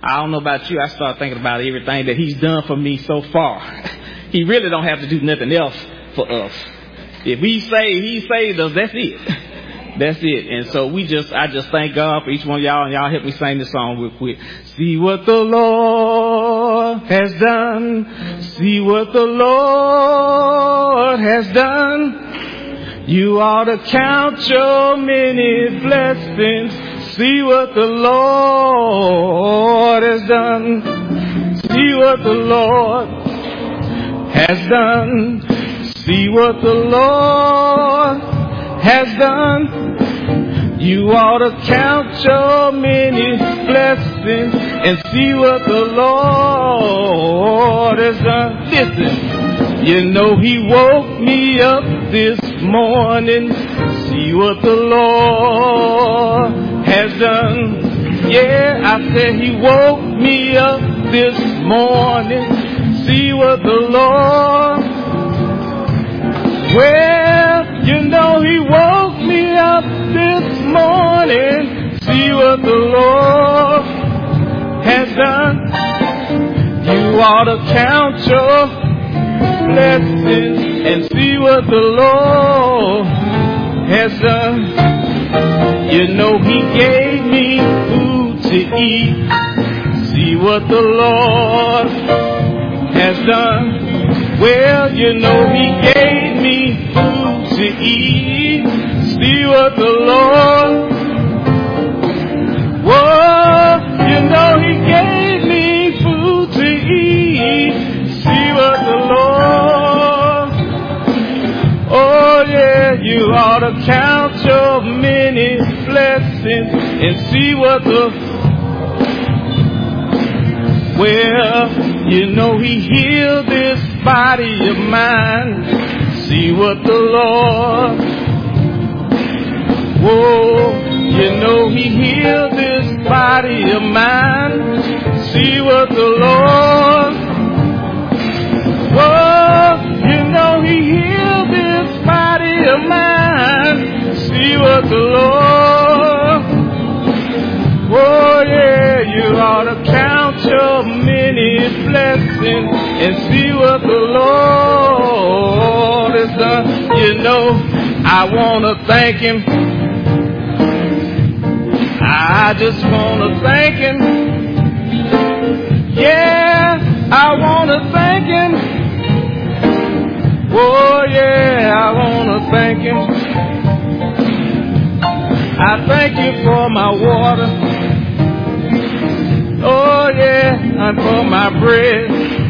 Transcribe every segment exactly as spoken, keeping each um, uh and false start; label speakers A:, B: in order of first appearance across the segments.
A: I don't know about you. I start thinking about everything that he's done for me so far. He really don't have to do nothing else for us. If we say he saved us, that's it. That's it. And so we just, I just thank God for each one of y'all, and y'all help me sing this song real quick. See what the Lord has done. See what the Lord has done. You ought to count your many blessings. See what the Lord has done. See what the Lord has done. See what the Lord has done. You ought to count your many blessings and see what the Lord has done. Listen, you know he woke me up this morning. See what the Lord has done. Yeah, I said he woke me up this morning. See what the Lord. Well, you know he woke me up this morning. See what the Lord has done. You ought to count your blessings and see what the Lord has done. You know he gave me food to eat. See what the Lord has done. Well, you know he gave me food to eat. See what the Lord. Whoa, you know he gave me food to eat. See what the Lord. Oh yeah, you ought to count your many blessings and see what the. Well, you know he healed this body of mine. See what the Lord. Whoa, you know he healed this body of mine. See what the Lord. Whoa, you know he healed this body of mine. See what the Lord. Oh yeah, you ought to count your many blessings and see what the Lord has done. You know, I want to thank him. I just want to thank him. Yeah, I want to thank him. Oh yeah, I want to thank him. I thank you for my water. Oh yeah, and for my bread.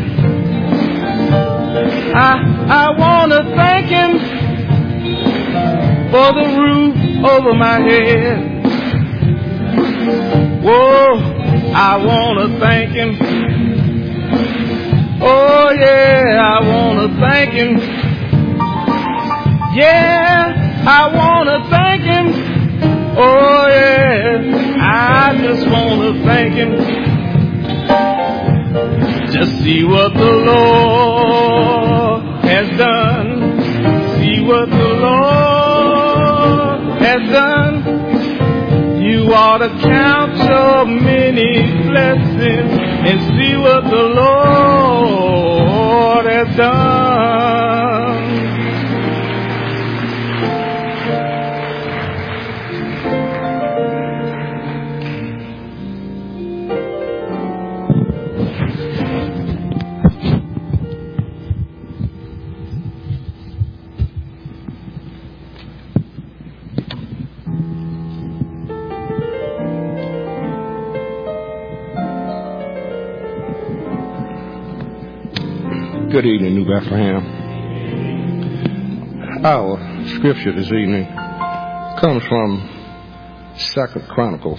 A: I I want to thank him for the roof over my head. Whoa, I want to thank him. Oh yeah, I want to thank him. Yeah, I want to thank him. Oh yeah, I just want to thank him. Just see what the Lord has done. See what the Lord has done. You ought to count your many blessings and see what the Lord has done.
B: Good evening, New Bethlehem. Our scripture this evening comes from Second Chronicles,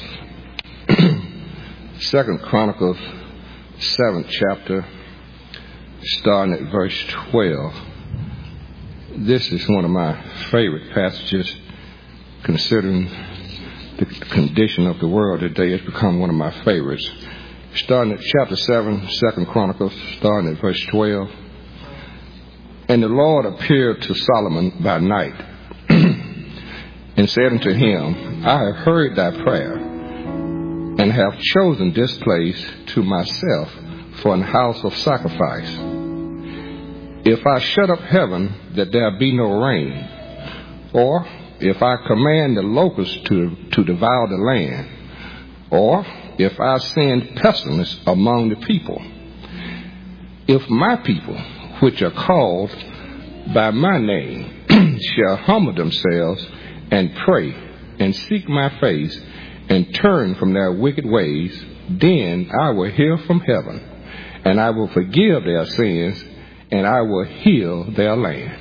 B: Second Chronicles, seventh chapter, starting at verse twelve. This is one of my favorite passages, considering the condition of the world today. It's become one of my favorites. Starting at chapter seven, Second Chronicles, starting at verse twelve. And the Lord appeared to Solomon by night and said unto him, I have heard thy prayer and and have chosen this place to myself for an house of sacrifice. If I shut up heaven that there be no rain, or if I command the locusts to, to devour the land, or if I send pestilence among the people, if my people, which are called by my name, shall humble themselves and pray and seek my face and turn from their wicked ways, then I will hear from heaven, and I will forgive their sins, and I will heal their land.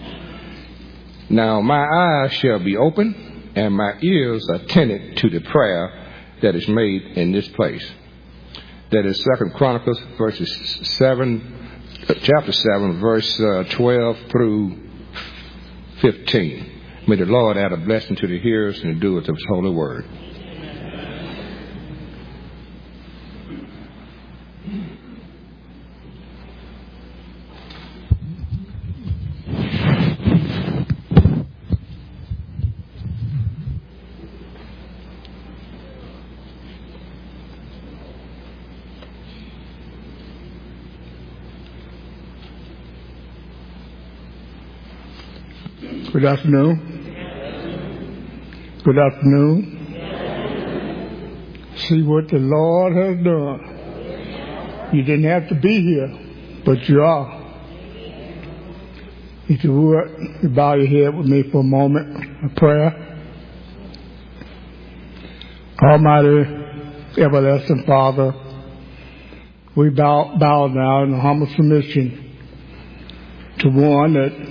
B: Now my eyes shall be open, and my ears attentive to the prayer that is made in this place. That is Second Chronicles, verses seven, chapter seven, verse uh, twelve through fifteen. May the Lord add a blessing to the hearers and the doers of His holy word.
C: Good afternoon. Good afternoon. See what the Lord has done. You didn't have to be here, but you are. If you would, you bow your head with me for a moment, a prayer. Almighty, everlasting Father, we bow, bow now in humble submission to one that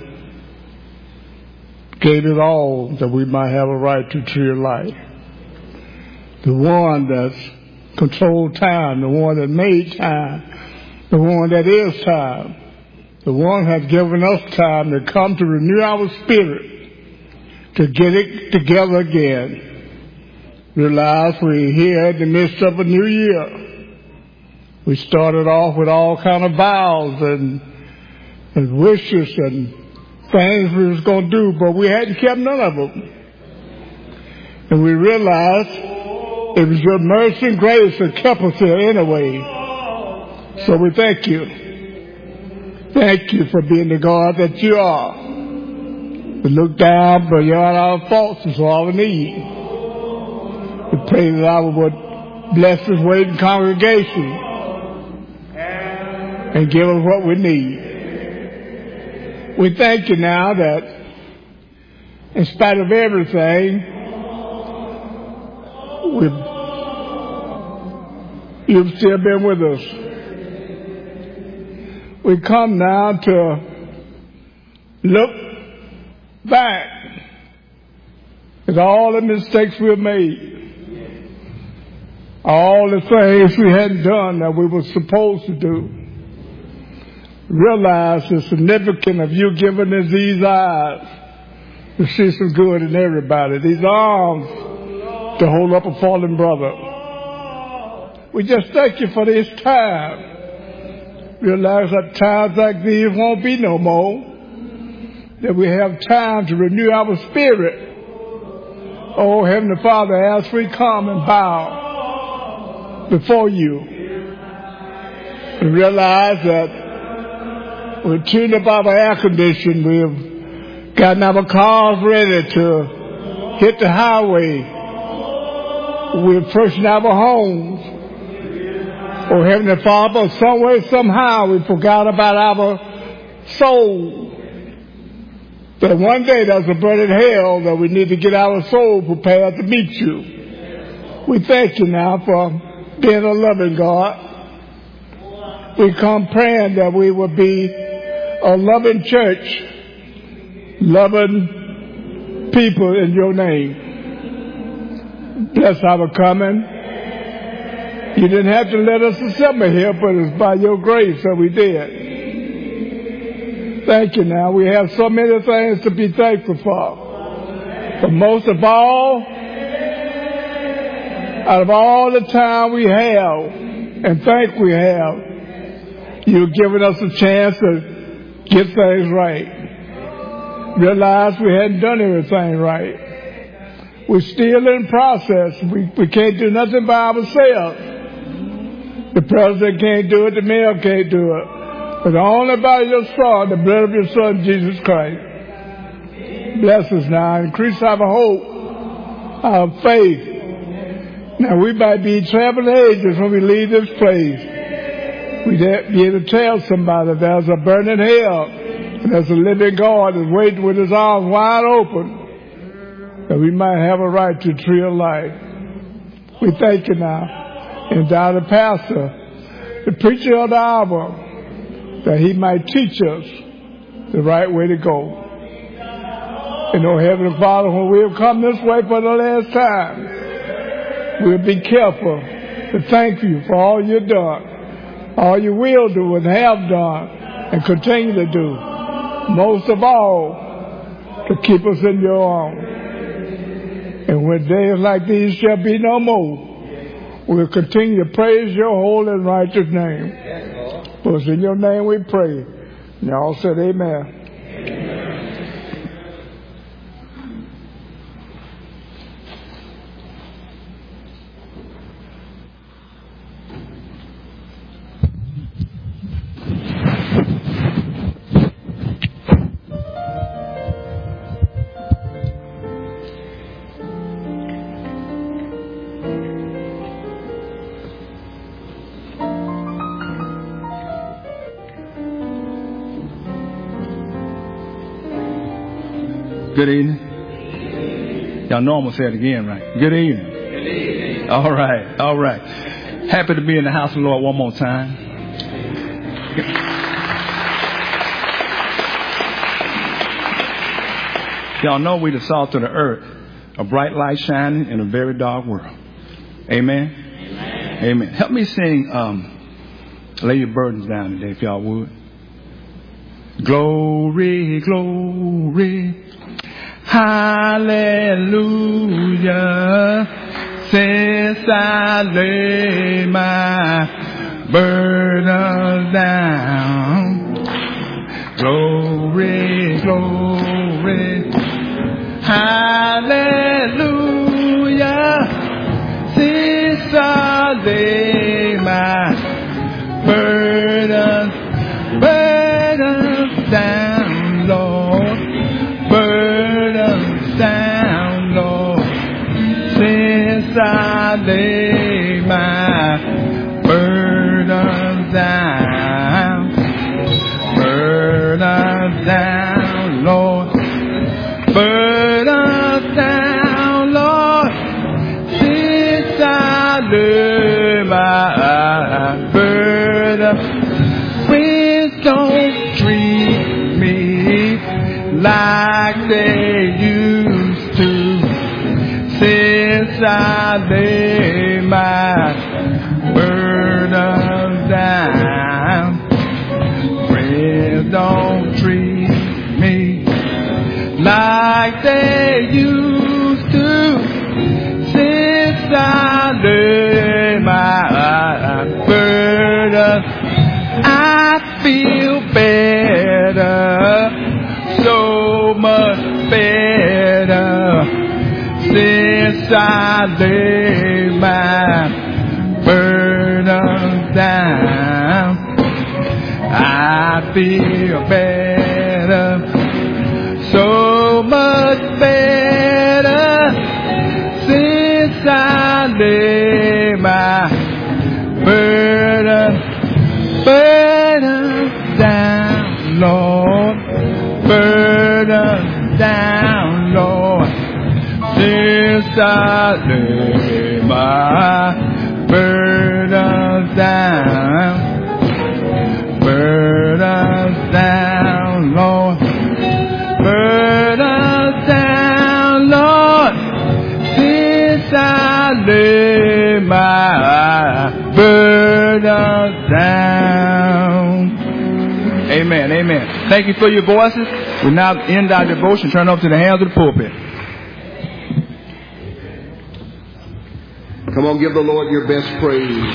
C: gave it all that we might have a right to tree of life. The one that's controlled time, the one that made time, the one that is time, the one has given us time to come to renew our spirit, to get it together again. Realize we're here in the midst of a new year. We started off with all kind of vows and, and wishes and things we was going to do, but we hadn't kept none of them. And we realized it was your mercy and grace that kept us here anyway. So we thank you. Thank you for being the God that you are. We look down beyond our faults and all we need. We pray that I would bless this waiting congregation and give us what we need. We thank you now that in spite of everything, we've, you've still been with us. We come now to look back at all the mistakes we've made, all the things we hadn't done that we were supposed to do. Realize the significance of you giving us these eyes to see some good in everybody, these arms to hold up a fallen brother. We just thank you for this time. Realize that times like these won't be no more, that we have time to renew our spirit. Oh, Heavenly Father, as we come and bow before you, we realize that we've tuned up our air conditioning. We've gotten our cars ready to hit the highway. We're approaching our homes. Oh, Heavenly Father, some way, somehow we forgot about our soul. That one day there's a burning hell that we need to get our soul prepared to meet you. We thank you now for being a loving God. We come praying that we will be a loving church, loving people in your name. Bless our coming. You didn't have to let us assemble here, but it's by your grace that we did. Thank you now. We have so many things to be thankful for. But most of all, out of all the time we have and think we have, you've given us a chance to get things right. Realize we hadn't done everything right. We're still in process. We, we can't do nothing by ourselves. The president can't do it. The mayor can't do it. But only by your Son, the blood of your Son, Jesus Christ. Bless us now. Increase our hope, our faith. Now, we might be traveling agents when we leave this place. We'd be able to tell somebody there's a burning hell and there's a living God that's waiting with his arms wide open, that we might have a right to a tree of life. We thank you now. And down the pastor, the preacher of the hour, that he might teach us the right way to go. And oh, Heavenly Father, when we have come this way for the last time, we'll be careful to thank you for all you've done, all you will do and have done and continue to do. Most of all, to keep us in your arms. And when days like these shall be no more, we'll continue to praise your holy and righteous name. For it's in your name we pray. And y'all said amen.
D: Good evening. Y'all know I'm going to say it again, right? Good evening. Good evening. All right. All right. Happy to be in the house of the Lord one more time. Y'all know we the salt of the earth, a bright light shining in a very dark world. Amen? Amen. Amen. Help me sing um, Lay Your Burdens Down today, if y'all would. Glory, glory. Hallelujah, since I lay my burdens down. Glory, glory, hallelujah, since I lay my burdens, burdens down, Lord. Burdens down, Lord, since I lay my burdens down. Burdens down, Lord. Burdens down, Lord, since I lay my burdens. Please don't treat me like they used to, since I lay my burdens down. Friends don't treat me like they used to, since I lay my burdens. I feel better, so much better, since I lay my burdens down. I feel better, so much better, since I lay my burdens, burdens down, Lord. Burdens down, Lord, since I lay my burdens down. Burdens down, Lord. Burdens down, Lord, since I lay my burdens down. Amen, amen. Thank you for your voices. We now end our devotion. Turn over to the hands of the pulpit.
E: Come on, give the Lord your best praise.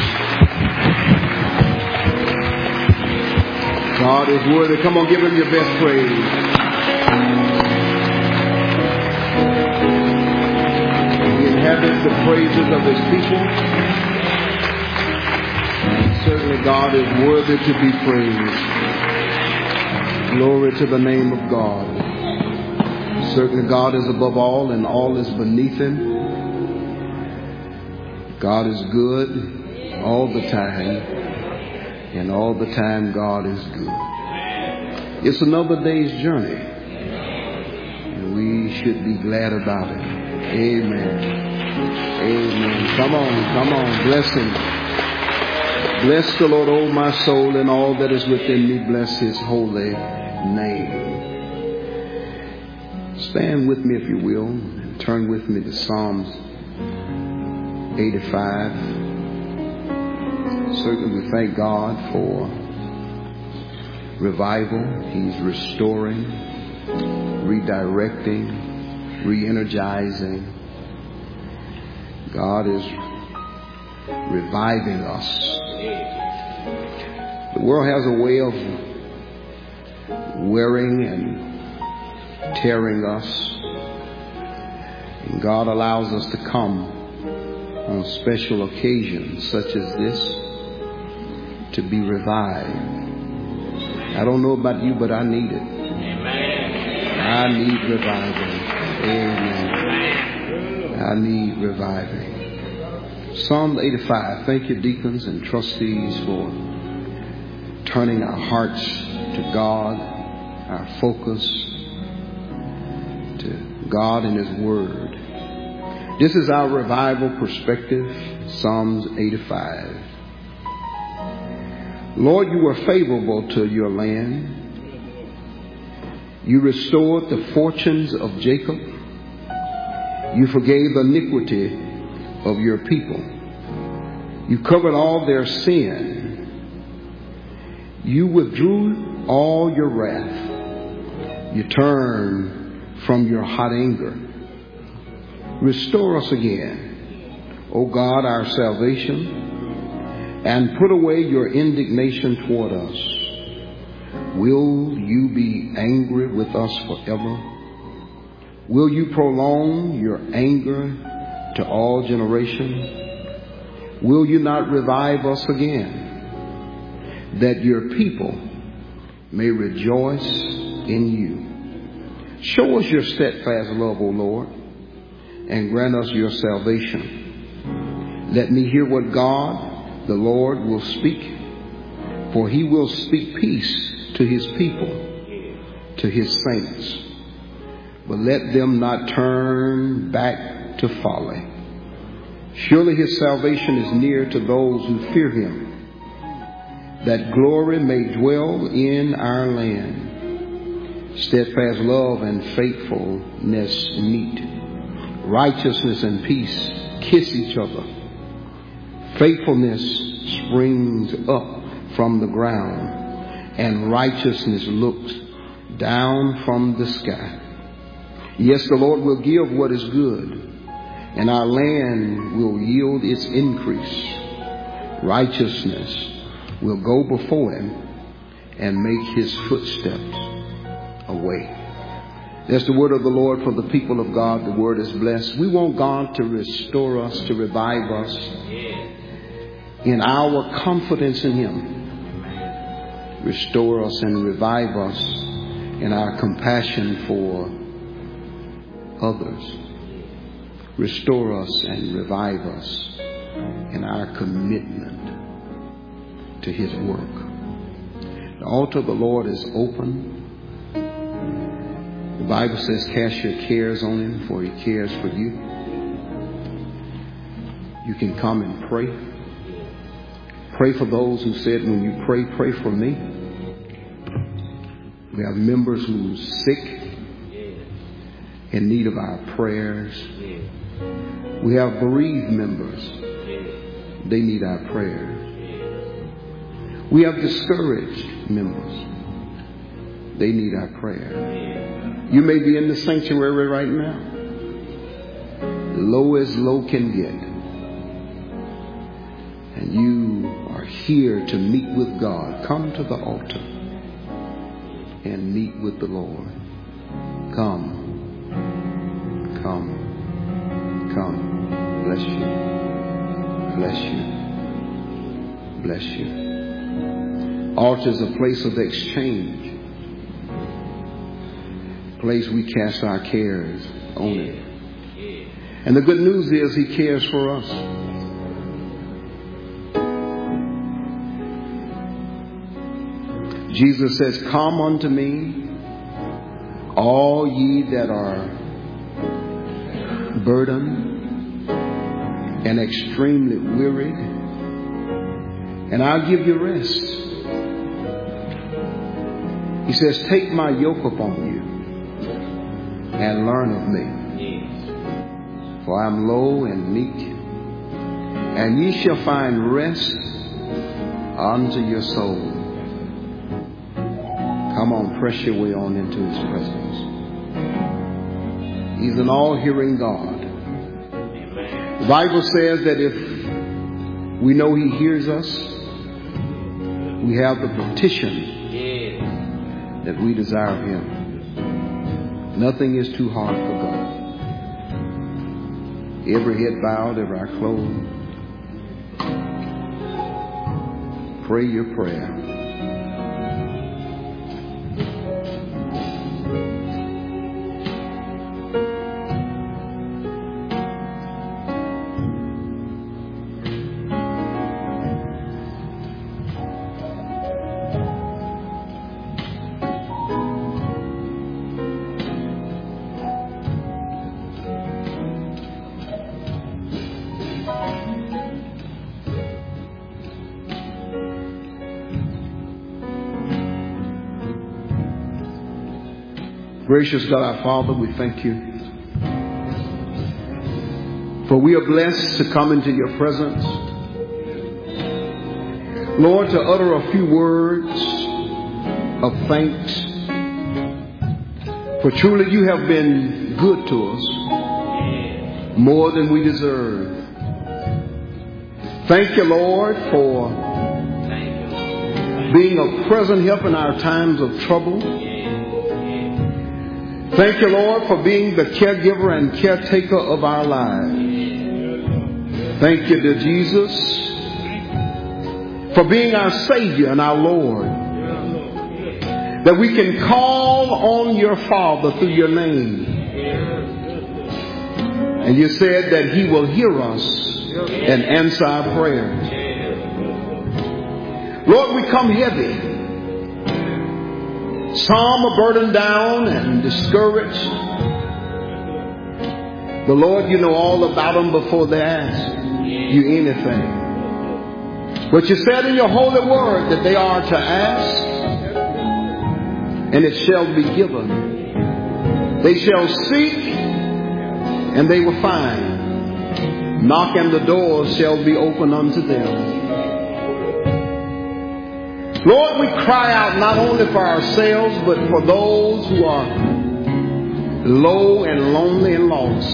E: God is worthy. Come on, give him your best praise. inhabit the praises of his people. And certainly God is worthy to be praised. Glory to the name of God. Certainly God is above all and all is beneath him. God is good all the time, and all the time God is good. It's another day's journey, and we should be glad about it. Amen. Amen. Come on, come on. Bless him. Bless the Lord, O my soul, and all that is within me. Bless his holy name. Stand with me, if you will, and turn with me to Psalms eighty-five. Certainly we thank God for revival. He's restoring, redirecting, re-energizing. God is reviving us. The world has a way of wearing and tearing us. And God allows us to come on special occasions such as this to be revived. I don't know about you, but I need it. I need reviving. Amen. I need reviving. Psalm eighty-five. Thank you, deacons and trustees, for turning our hearts to God, our focus to God and his word. This is our revival perspective, Psalms eighty-five. Lord, you were favorable to your land. You restored the fortunes of Jacob. You forgave the iniquity of your people. You covered all their sin. You withdrew all your wrath. You turned from your hot anger. Restore us again, O God, our salvation, and put away your indignation toward us. Will you be angry with us forever? Will you prolong your anger to all generations? Will you not revive us again, that your people may rejoice in you? Show us your steadfast love, O Lord, and grant us your salvation. Let me hear what God, the Lord, will speak, for he will speak peace to his people, to his saints. But let them not turn back to folly. Surely his salvation is near to those who fear him, that glory may dwell in our land. Steadfast love and faithfulness meet. Righteousness and peace kiss each other. Faithfulness springs up from the ground, and righteousness looks down from the sky. Yes, the Lord will give what is good, and our land will yield its increase. Righteousness will go before him and make his footsteps a way. That's the word of the Lord for the people of God. The word is blessed. We want God to restore us, to revive us in our confidence in him. Restore us and revive us in our compassion for others. Restore us and revive us in our commitment to his work. The altar of the Lord is open. The Bible says, cast your cares on him, for he cares for you. You can come and pray. Pray for those who said, when you pray, pray for me. We have members who's sick, in need of our prayers. We have bereaved members. They need our prayers. We have discouraged members. They need our prayer. You may be in the sanctuary right now, low as low can get, and you are here to meet with God. Come to the altar and meet with the Lord. Come, come, come. Bless you. Bless you. Bless you. Altar is a place of exchange. A place we cast our cares on it. And the good news is He cares for us. Jesus says, "Come unto me, all ye that are burdened and extremely wearied, and I'll give you rest." He says, "Take my yoke upon you and learn of me. For I am low and meek, and ye shall find rest unto your soul." Come on, press your way on into His presence. He's an all-hearing God. The Bible says that if we know He hears us, we have the petition that we desire of Him. Nothing is too hard for God. Every head bowed, every eye closed. Pray your prayer. Gracious God, our Father, we thank you. For we are blessed to come into your presence. Lord, to utter a few words of thanks. For truly you have been good to us, more than we deserve. Thank you, Lord, for being a present help in our times of trouble. Thank you, Lord, for being the caregiver and caretaker of our lives. Thank you, dear Jesus, for being our Savior and our Lord. That we can call on your Father through your name. And you said that He will hear us and answer our prayers. Lord, we come heavy. Some are burdened down and discouraged. But Lord, you know all about them before they ask you anything. But you said in your holy word that they are to ask, and it shall be given. They shall seek, and they will find. Knock, and the doors shall be opened unto them. Lord, we cry out not only for ourselves, but for those who are low and lonely and lost.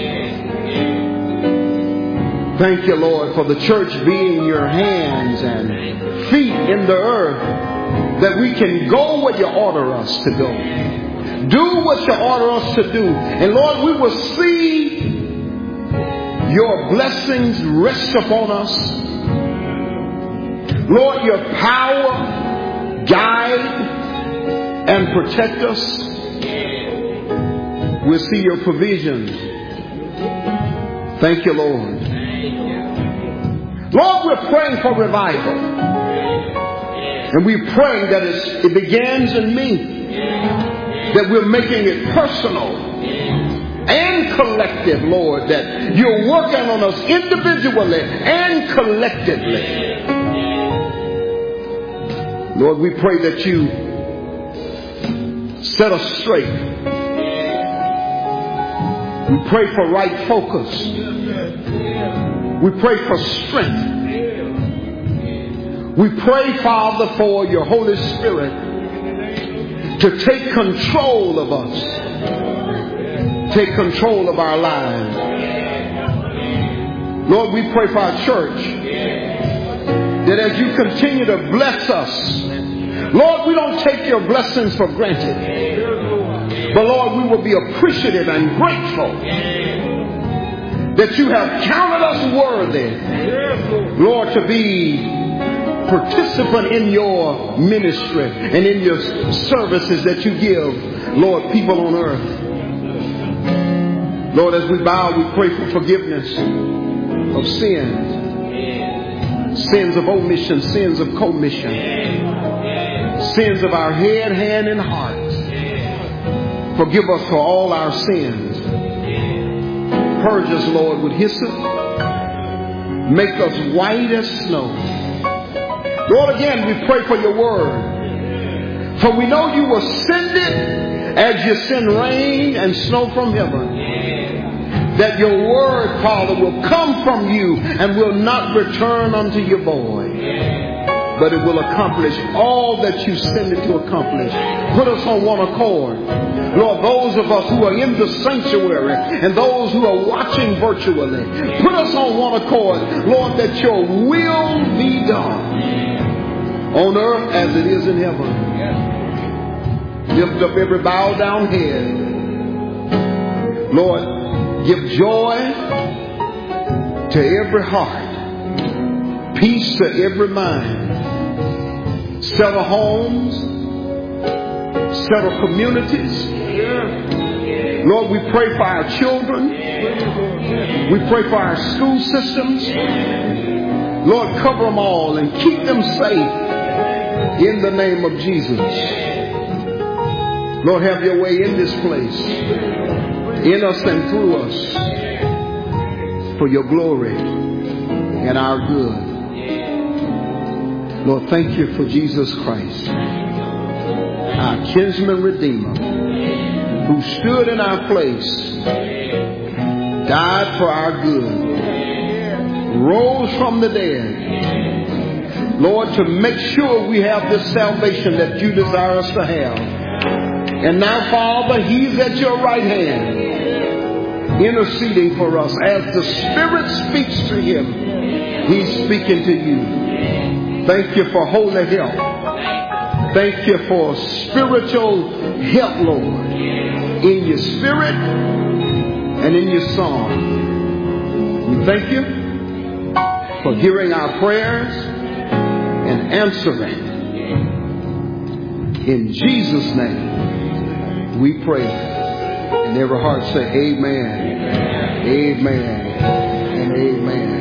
E: Thank you, Lord, for the church being your hands and feet in the earth, that we can go where you order us to go. Do what you order us to do. And Lord, we will see your blessings rest upon us. Lord, your power guide and protect us. We'll see your provisions. Thank you, Lord. Lord, we're praying for revival. And we're praying that it's, it begins in me. That we're making it personal and collective, Lord. That you're working on us individually and collectively. Lord, we pray that you set us straight. We pray for right focus. We pray for strength. We pray, Father, for your Holy Spirit to take control of us. Take control of our lives. Lord, we pray for our church, that as you continue to bless us, Lord, we don't take your blessings for granted. But Lord, we will be appreciative and grateful that you have counted us worthy, Lord, to be participant in your ministry and in your services that you give, Lord, people on earth. Lord, as we bow, we pray for forgiveness of sins. Sins of omission, sins of commission. Sins of our head, hand, and heart. Forgive us for all our sins. Purge us, Lord, with hyssop. Make us white as snow. Lord, again, we pray for your word. For we know you will send it as you send rain and snow from heaven. That your word, Father, will come from you and will not return unto you void, but it will accomplish all that you send it to accomplish. Put us on one accord. Lord, those of us who are in the sanctuary and those who are watching virtually, put us on one accord, Lord, that your will be done on earth as it is in heaven. Lift up every bowed down head. Lord, give joy to every heart, peace to every mind. Settle homes, settle communities. Lord, we pray for our children. We pray for our school systems. Lord, cover them all and keep them safe in the name of Jesus. Lord, have your way in this place, in us and through us, for your glory and our good. Lord, thank you for Jesus Christ, our kinsman redeemer, who stood in our place, died for our good, rose from the dead, Lord, to make sure we have this salvation that you desire us to have. And now, Father, he's at your right hand, interceding for us. As the Spirit speaks to him, he's speaking to you. Thank you for holy help. Thank you for spiritual help, Lord, in your spirit and in your song. We thank you for hearing our prayers and answering. In Jesus' name we pray. And every heart say amen, amen, and amen.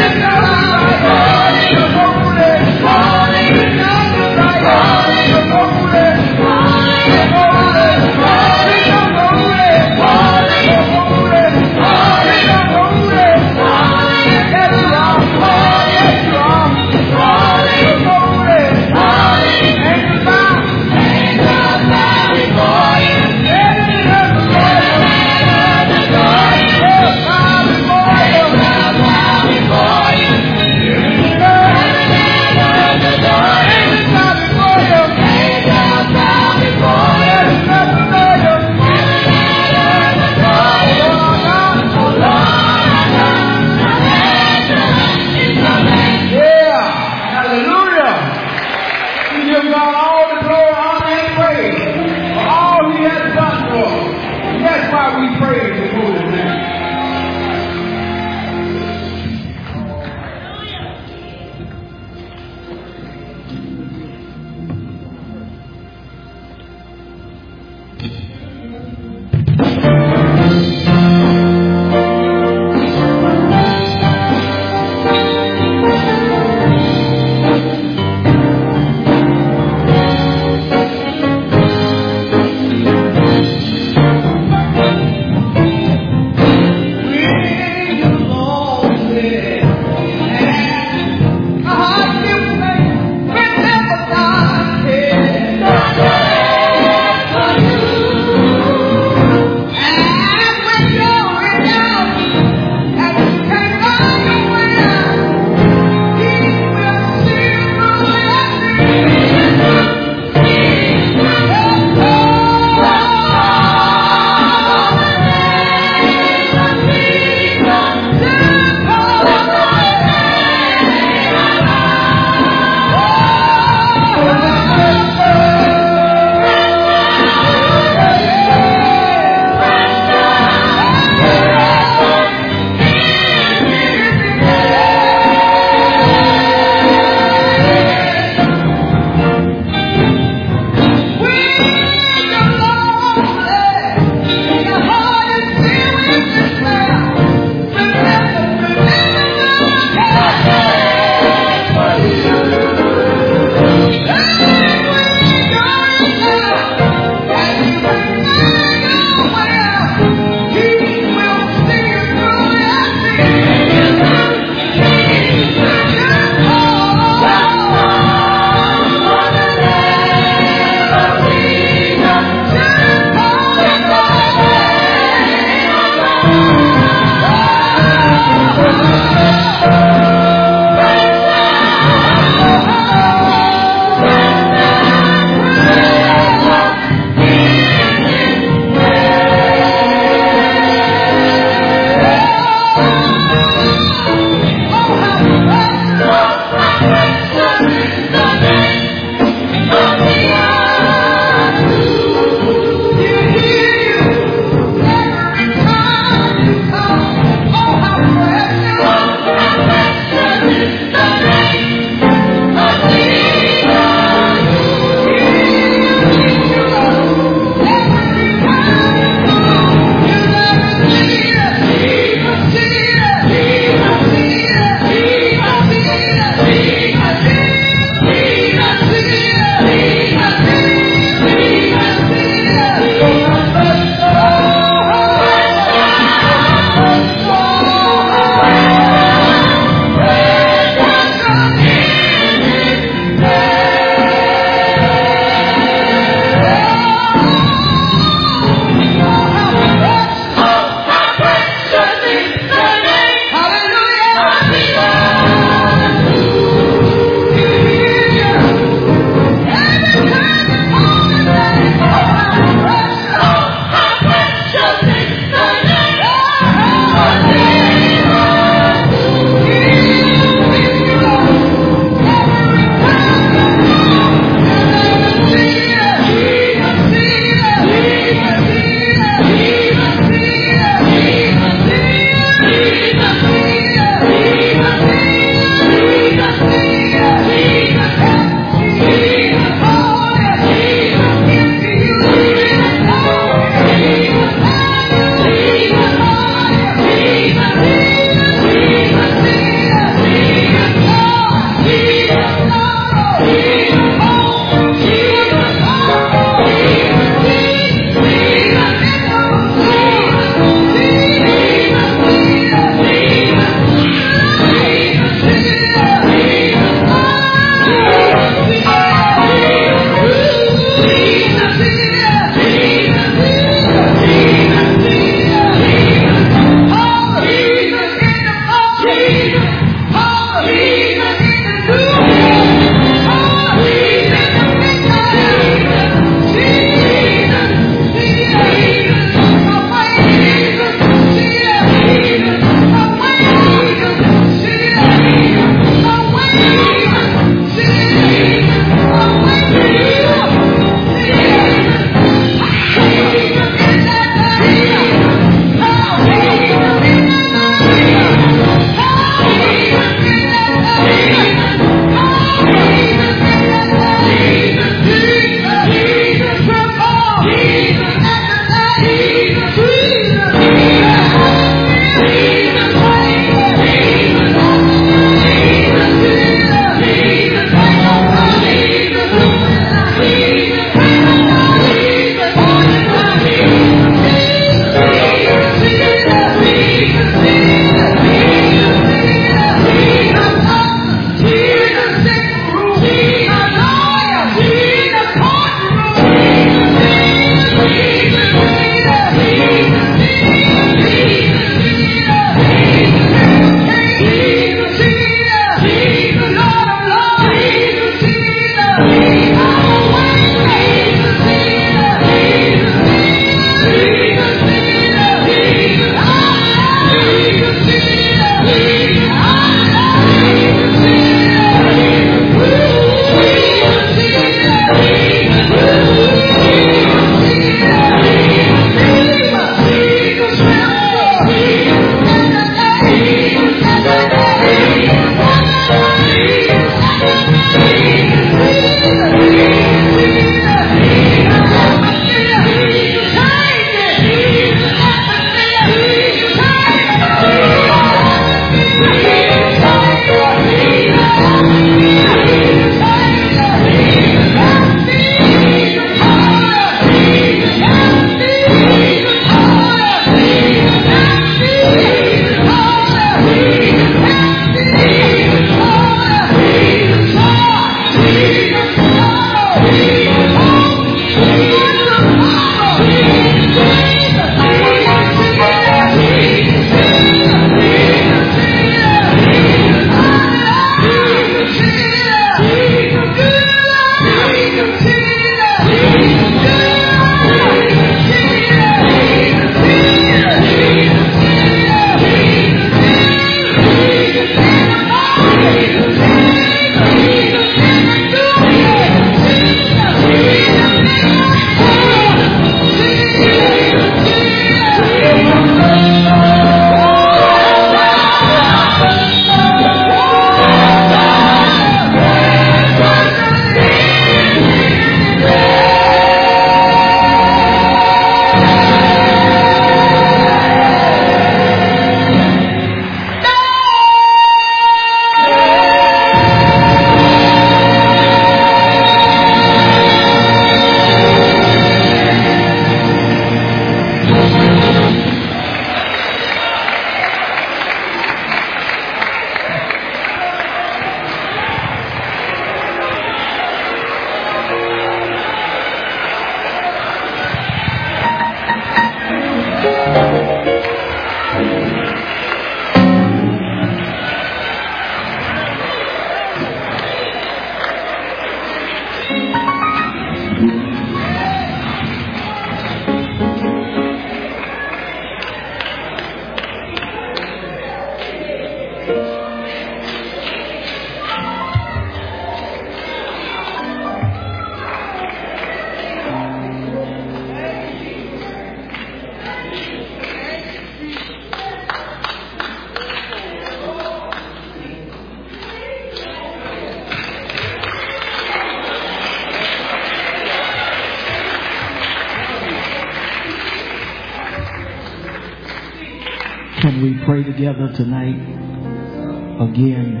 F: Can we pray together tonight again?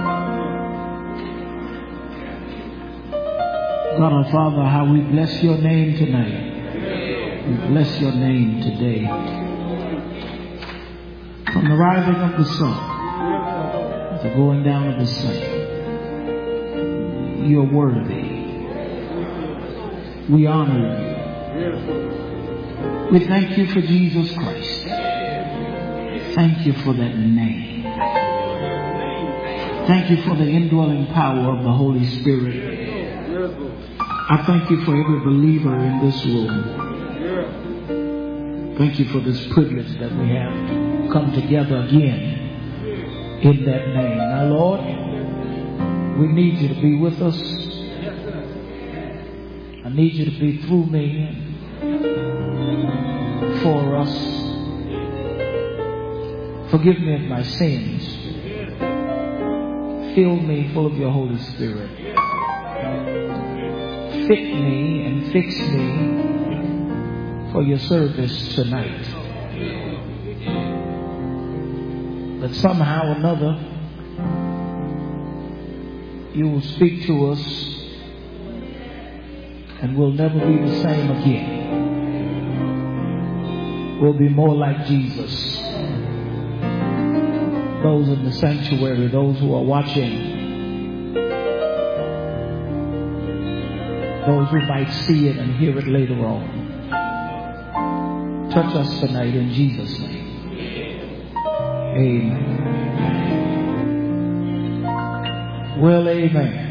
F: God our Father, how we bless your name tonight. We bless your name today. From the rising of the sun to the going down of the sun, you're worthy. We honor you. We thank you for Jesus Christ. Thank you for that name. Thank you for the indwelling power of the Holy Spirit. I thank you for every believer in this room. Thank you for this privilege that we have come together again in that name. Now, Lord, we need you to be with us. I need you to be through me and for us. Forgive me of my sins. Fill me full of your Holy Spirit. Fit me and fix me for your service tonight. That somehow or another you will speak to us and we'll never be the same again. We'll be more like Jesus. Those in the sanctuary, those who are watching, those who might see it and hear it later on. Touch us tonight in Jesus' name. Amen. Well, amen.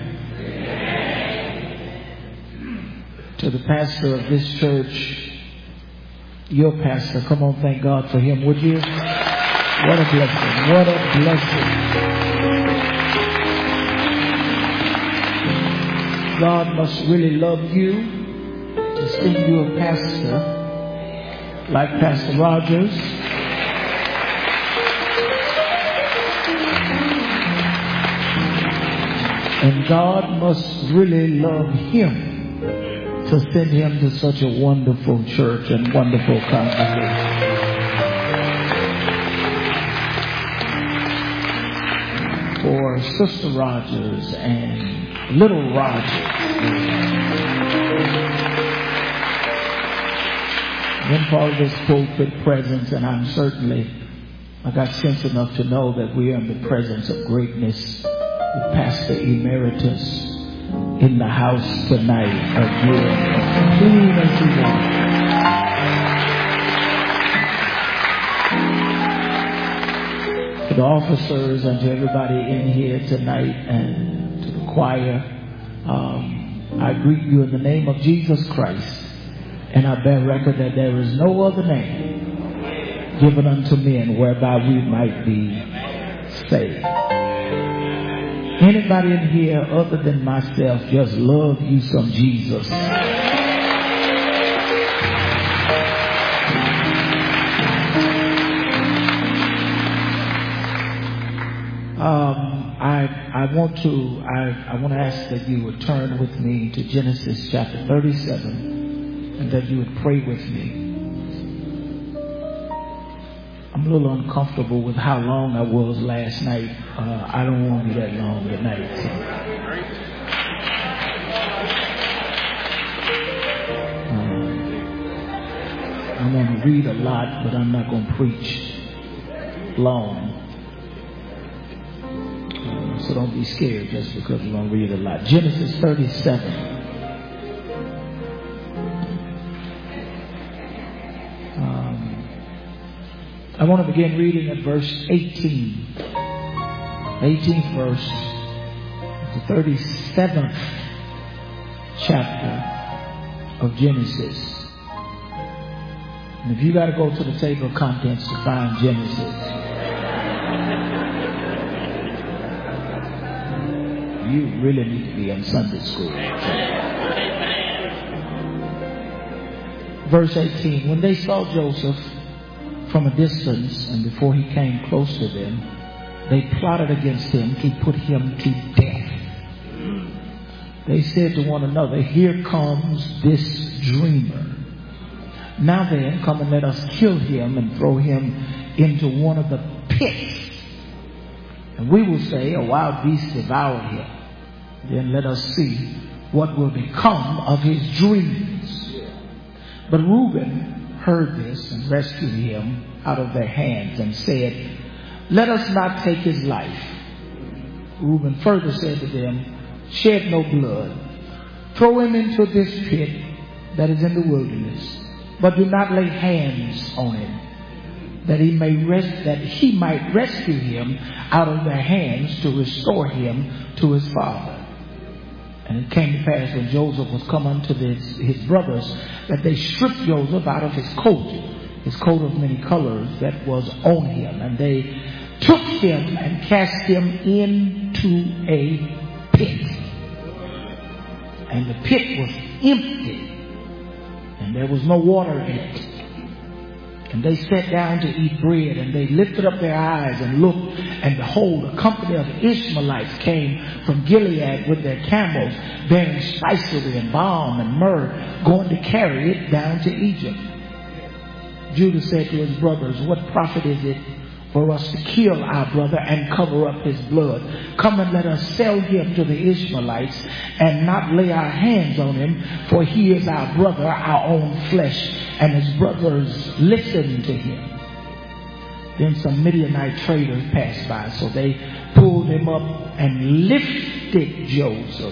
F: To the pastor of this church, your pastor, come on, thank God for him, would you? What a blessing. What a blessing. God must really love you to send you a pastor like Pastor Rogers. And God must really love him to send him to such a wonderful church and wonderful congregation. For Sister Rogers and Little Rogers, been part of this pulpit presence, and I'm certainly, I got sense enough to know that we are in the presence of greatness with Pastor Emeritus in the house tonight again. Clean as you want. To the officers and to everybody in here tonight and to the choir, um, I greet you in the name of Jesus Christ. And I bear record that there is no other name given unto men whereby we might be saved. Anybody in here other than myself just love you some Jesus? Um, I I want to I, I want to ask that you would turn with me to Genesis chapter thirty-seven. And that you would pray with me. I'm a little uncomfortable with how long I was last night. Uh, I don't want to be that long tonight. So. Uh, I'm going to read a lot, but I'm not going to preach long. Uh, so don't be scared just because I'm going to read a lot. Genesis thirty-seven. I want to begin reading at verse eighteen. eighteenth verse, the thirty-seventh chapter of Genesis. And if you got to go to the table of contents to find Genesis, you really need to be in Sunday school. Verse eighteen. When they saw Joseph from a distance, and before he came close to them, they plotted against him to put him to death. They said to one another, "Here comes this dreamer. Now then, come and let us kill him and throw him into one of the pits. And we will say, a wild beast devoured him. Then let us see what will become of his dreams. But Reuben heard this and rescued him out of their hands and said, let us not take his life. Reuben further said to them, shed no blood. Throw him into this pit that is in the wilderness, but do not lay hands on him, that he may rest, that he might rescue him out of their hands to restore him to his father. And it came to pass when Joseph was come unto his, his brothers, that they stripped Joseph out of his coat, his coat of many colors that was on him, and they took him and cast him into a pit. And the pit was empty, and there was no water in it. And they sat down to eat bread, and they lifted up their eyes and looked, and behold, a company of Ishmaelites came from Gilead with their camels, bearing spicery and balm and myrrh, going to carry it down to Egypt. Judah said to his brothers, what profit is it for us to kill our brother and cover up his blood? Come and let us sell him to the Ishmaelites and not lay our hands on him, for he is our brother, our own flesh. And his brothers listened to him. Then some Midianite traders passed by, so they pulled him up and lifted Joseph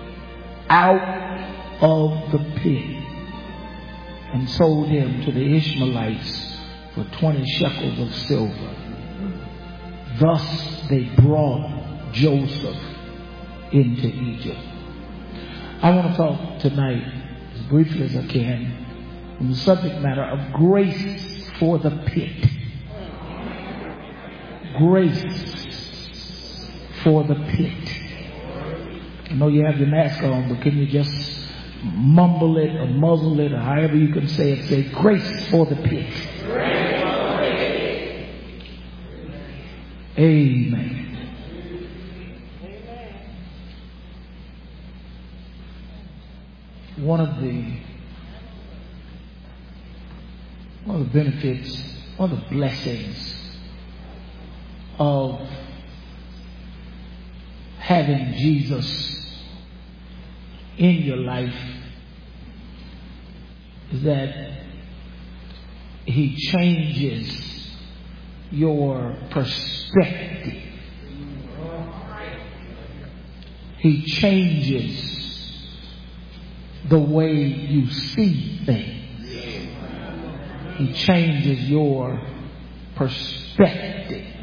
F: out of the pit and sold him to the Ishmaelites for twenty shekels of silver. Thus they brought Joseph into Egypt. I want to talk tonight, as briefly as I can, on the subject matter of grace for the pit. Grace for the pit. I know you have your mask on, but can you just mumble it or muzzle it or however you can say it? Say, grace for the pit. Grace for the pit. Amen. One of the one of the benefits, one of the blessings of having Jesus in your life is that he changes your perspective. He changes the way you see things. He changes your perspective.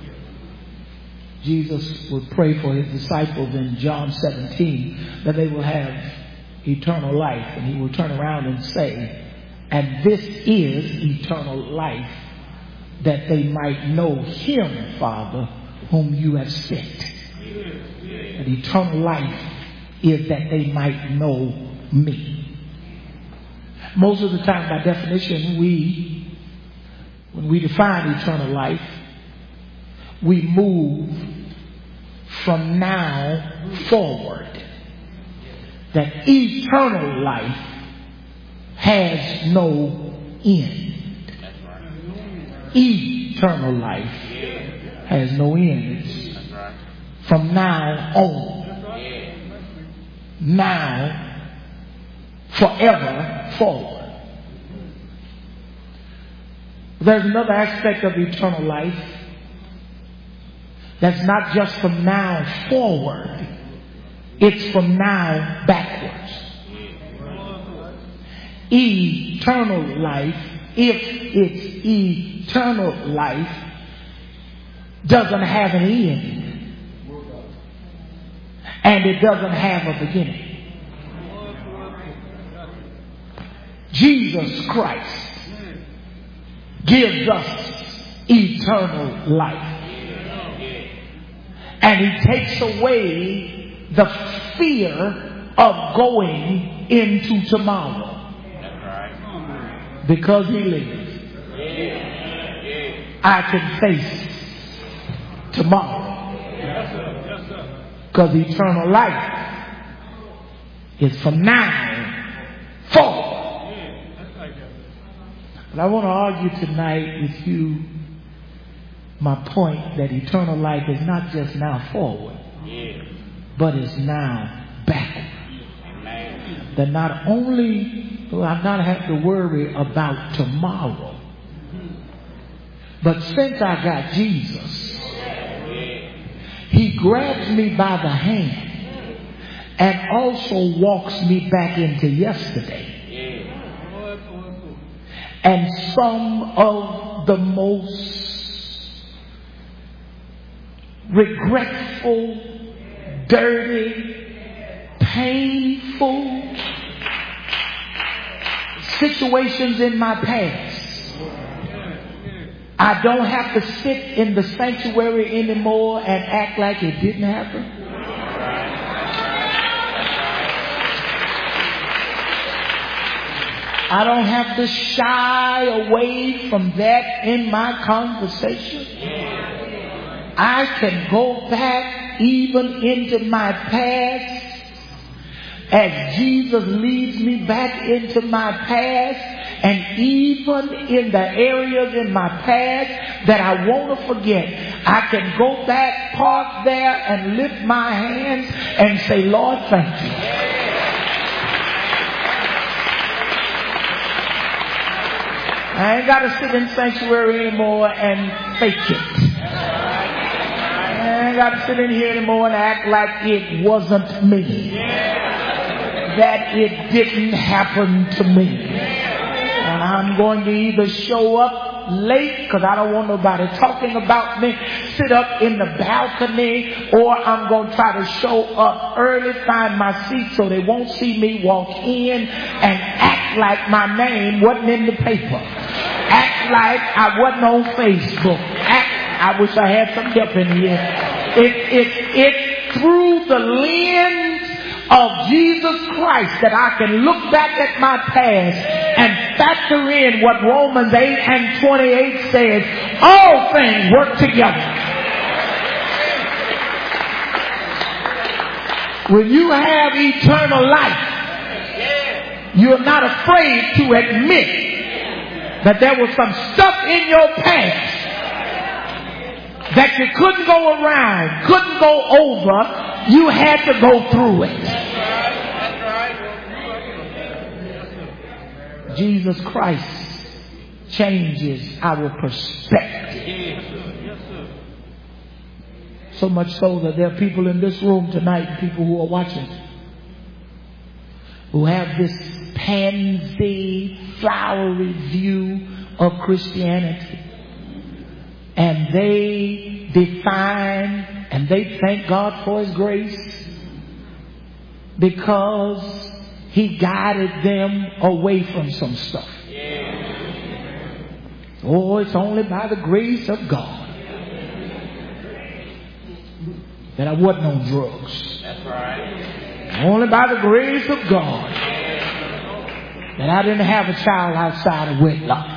F: Jesus would pray for his disciples in John seventeen that they will have eternal life. And he will turn around and say, and this is eternal life, that they might know him, Father, whom you have sent. And eternal life is that they might know me. Most of the time, by definition, we, when we define eternal life, we move from now forward. That eternal life has no end. Eternal life has no end. It's from now on. Now, forever forward. There's another aspect of eternal life that's not just from now forward, it's from now backwards. Eternal life, if it's eternal life, doesn't have an end, and it doesn't have a beginning. Jesus Christ gives us eternal life. And he takes away the fear of going into tomorrow. Because he lives, I can face tomorrow. Because eternal life is from now forward. But I want to argue tonight with you my point that eternal life is not just now forward, but is now backward. That not only will I not have to worry about tomorrow, but since I got Jesus, He grabs me by the hand and also walks me back into yesterday. And some of the most regretful, dirty, painful situations in my past, I don't have to sit in the sanctuary anymore and act like it didn't happen. I don't have to shy away from that in my conversation. I can go back even into my past as Jesus leads me back into my past. And even in the areas in my past that I want to forget, I can go back, park there, and lift my hands and say, Lord, thank you. I ain't got to sit in sanctuary anymore and fake it. I ain't got to sit in here anymore and act like it wasn't me. That it didn't happen to me. And I'm going to either show up late because I don't want nobody talking about me, sit up in the balcony, or I'm going to try to show up early, find my seat so they won't see me walk in and act like my name wasn't in the paper. Act like I wasn't on Facebook. Act, I wish I had some help in here. It, it, it's through the lens of Jesus Christ that I can look back at my past and factor in what Romans eight and twenty-eight says. All things work together. When you have eternal life, you're not afraid to admit that there was some stuff in your past that you couldn't go around, couldn't go over. You had to go through it. Jesus Christ changes our perspective. So much so that there are people in this room tonight, people who are watching, who have this pansy, flowery view of Christianity. And they define and they thank God for His grace because He guided them away from some stuff. Oh, it's only by the grace of God that I wasn't on drugs. That's right. Only by the grace of God that I didn't have a child outside of wedlock.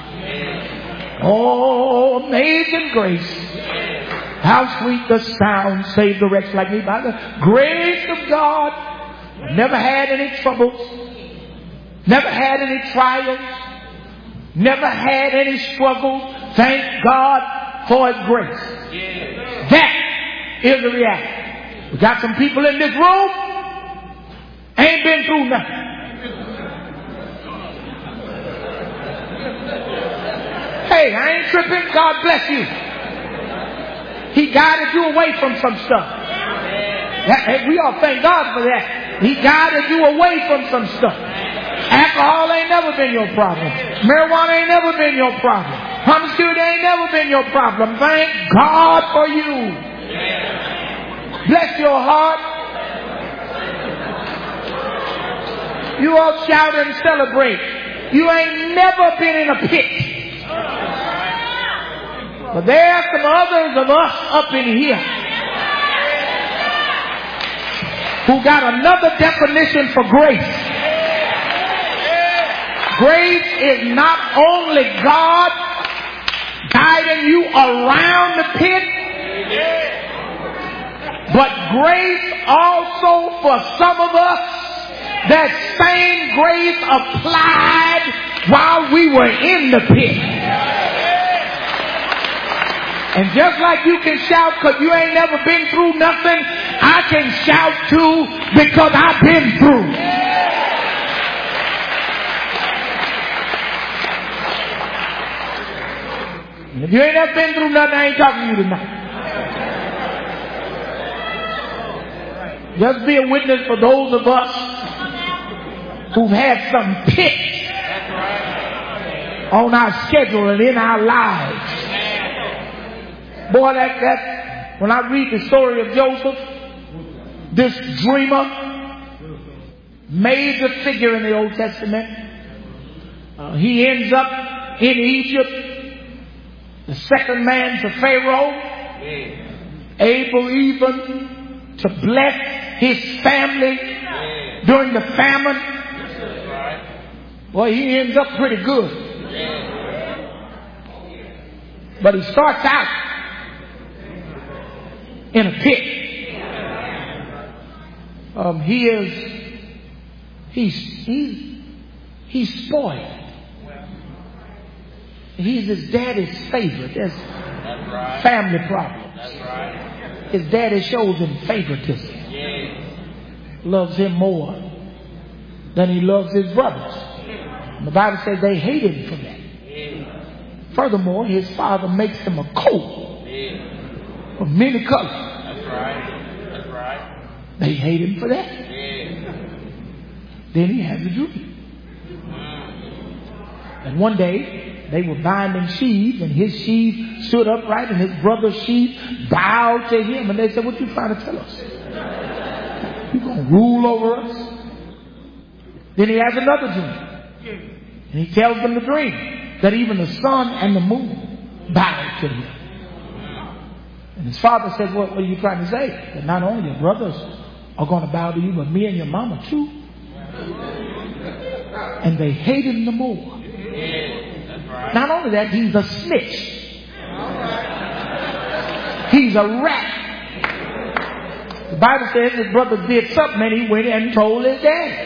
F: Oh, amazing grace. How sweet the sound saved a wretch like me. By the grace of God, never had any troubles, never had any trials, never had any struggles. Thank God for His grace. That is the reality. We got some people in this room ain't been through nothing. Hey, I ain't tripping. God bless you. He guided you away from some stuff. That, we all thank God for that. He guided you away from some stuff. Alcohol ain't never been your problem. Marijuana ain't never been your problem. Promiscuity ain't never been your problem. Thank God for you. Bless your heart. You all shout and celebrate. You ain't never been in a pit. But there are some others of us up in here who got another definition for grace. Grace is not only God guiding you around the pit, but grace also for some of us, that same grace applied while we were in the pit. And just like you can shout because you ain't never been through nothing, I can shout too because I've been through. And if you ain't never been through nothing, I ain't talking to you tonight. Just be a witness for those of us who've had some pits on our schedule and in our lives. Boy, that, that, when I read the story of Joseph, this dreamer, major figure in the Old Testament, uh, he ends up in Egypt, the second man to Pharaoh, able even to bless his family during the famine. Boy, he ends up pretty good. But he starts out in a pit. Um, he is, he's, he's, he's spoiled. He's his daddy's favorite. There's family problems. His daddy shows him favoritism. Loves him more than he loves his brothers. And the Bible says they hate him for that. Furthermore, his father makes him a coat of many colors. That's right. That's right. They hate him for that. Yeah. Then he has a dream. And one day, they were binding sheaves, and his sheaf stood upright, and his brother's sheaf bowed to him. And they said, what you trying to tell us? You going to rule over us? Then he has another dream. And he tells them the dream, that even the sun and the moon bowed to him. And his father said, what, what are you trying to say? That not only your brothers are going to bow to you, but me and your mama too. And they hate him the more. Not only that, he's a snitch. He's a rat. The Bible says his brother did something and he went and told his dad.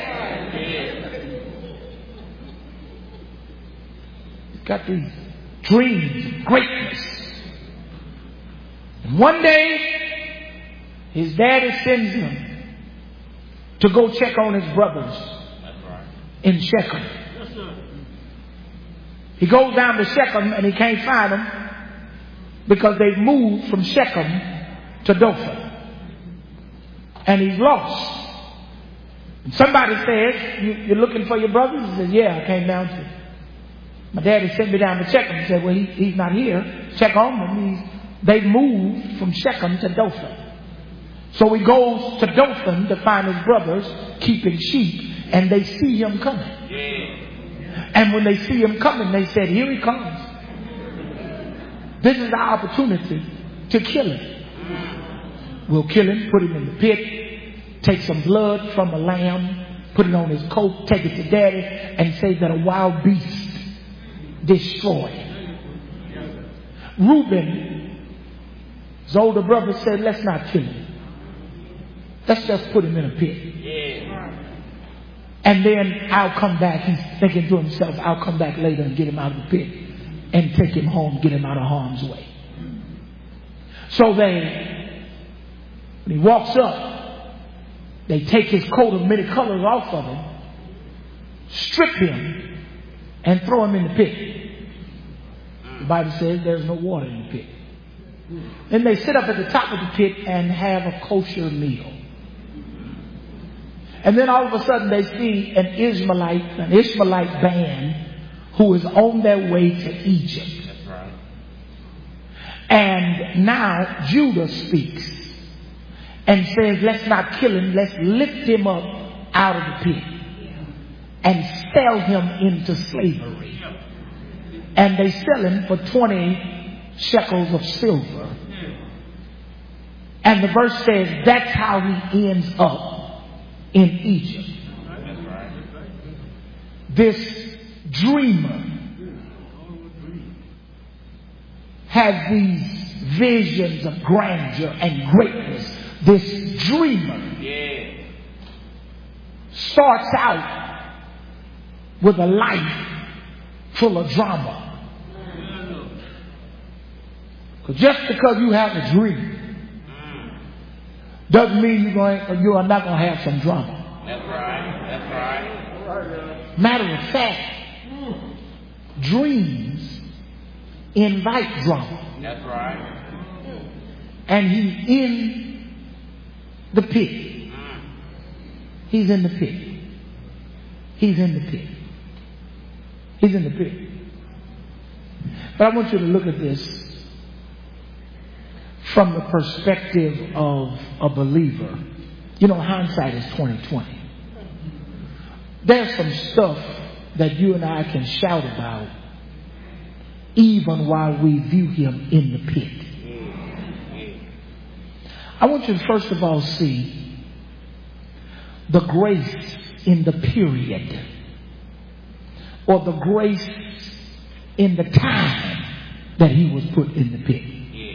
F: He's got these dreams of greatness. And one day, his daddy sends him to go check on his brothers in Shechem. He goes down to Shechem and he can't find them because they've moved from Shechem to Dothan. And he's lost. And somebody says, you, you're looking for your brothers? He says, yeah, I came down to. My daddy sent me down to check him. He said, well, he, he's not here. Check on him. He's, they've moved from Shechem to Dothan. So he goes to Dothan to find his brothers keeping sheep, and they see him coming. And when they see him coming, they said, here he comes. This is our opportunity to kill him. We'll kill him, put him in the pit, take some blood from a lamb, put it on his coat, take it to daddy, and say that a wild beast destroyed him. Reuben, his older brother, said, let's not kill him. Let's just put him in a pit. And then I'll come back. He's thinking to himself, I'll come back later and get him out of the pit and take him home, get him out of harm's way. So they, when he walks up, they take his coat of many colors off of him, strip him, and throw him in the pit. The Bible says there's no water in the pit. Then they sit up at the top of the pit and have a kosher meal. And then all of a sudden they see an Ishmaelite, an Ishmaelite band who is on their way to Egypt. That's right. And now Judah speaks and says, let's not kill him, let's lift him up out of the pit and sell him into slavery. And they sell him for twenty shekels of silver. And the verse says that's how he ends up in Egypt. This dreamer has these visions of grandeur and greatness. This dreamer starts out with a life full of drama. But just because you have a dream doesn't mean you're going, you are not going to have some drama.
A: That's right. That's right.
F: Matter of fact, dreams invite drama.
A: That's right.
F: And he's in the pit. He's in the pit. He's in the pit. He's in the pit. But I want you to look at this from the perspective of a believer. You know, hindsight is twenty twenty. There's some stuff that you and I can shout about even while we view him in the pit. I want you to first of all see the grace in the period, or the grace in the time that he was put in the pit.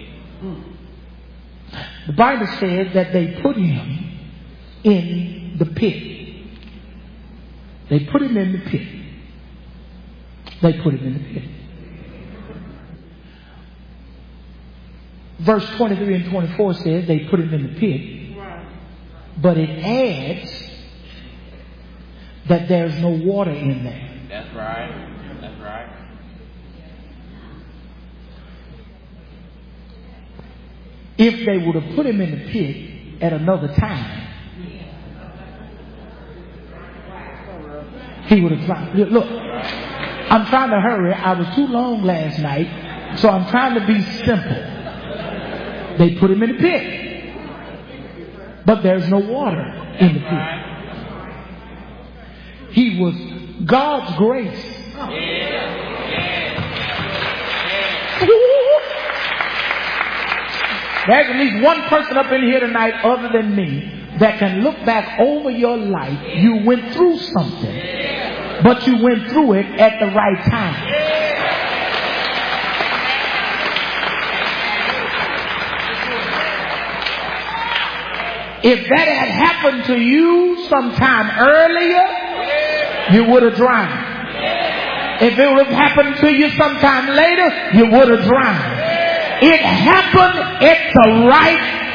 F: The Bible says that they put him in the pit. They put him in the pit. They put him in the pit. Verse twenty-three and twenty-four says they put him in the pit. But it adds that there's no water in there.
A: That's right. That's right.
F: If they would have put him in the pit at another time, he would have tried. Look, I'm trying to hurry. I was too long last night, so I'm trying to be simple. They put him in the pit, but there's no water in the pit. He was God's grace. There's at least one person up in here tonight other than me that can look back over your life. You went through something, but you went through it at the right time. If that had happened to you sometime earlier, you would have drowned. If it would have happened to you sometime later, you would have drowned. It happened at the right time.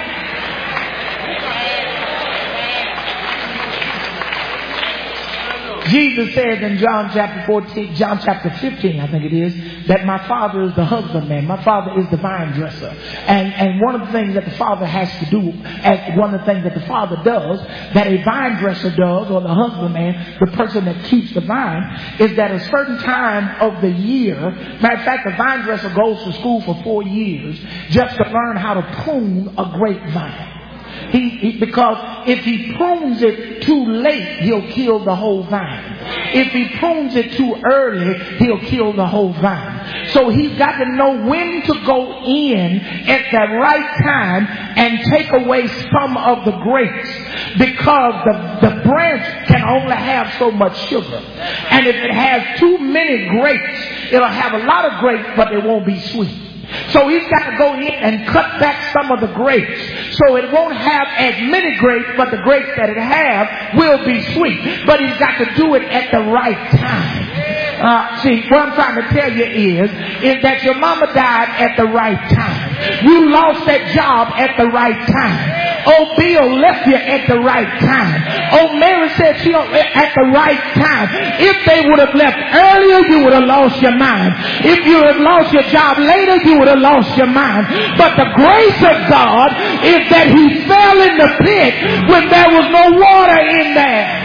F: Jesus says in John chapter fourteen, John chapter fifteen, I think it is, that my Father is the husbandman. My Father is the vine dresser. And, and one of the things that the Father has to do, as one of the things that the Father does, that a vine dresser does, or the husbandman, the person that keeps the vine, is that a certain time of the year, matter of fact, the vine dresser goes to school for four years just to learn how to prune a grapevine. He, he, because if he prunes it too late, he'll kill the whole vine. If he prunes it too early, he'll kill the whole vine. So he's got to know when to go in at that right time and take away some of the grapes, because the, the branch can only have so much sugar. And if it has too many grapes, it'll have a lot of grapes, but it won't be sweet. So he's got to go in and cut back some of the grapes, so it won't have as many grapes, but the grapes that it has will be sweet. But he's got to do it at the right time. Uh, see, what I'm trying to tell you is, is that your mama died at the right time. You lost that job at the right time. Oh, Bill left you at the right time. Oh, Mary said she at the right time. If they would have left earlier, you would have lost your mind. If you would have lost your job later, you would have lost your mind. But the grace of God is that he fell in the pit when there was no water in there.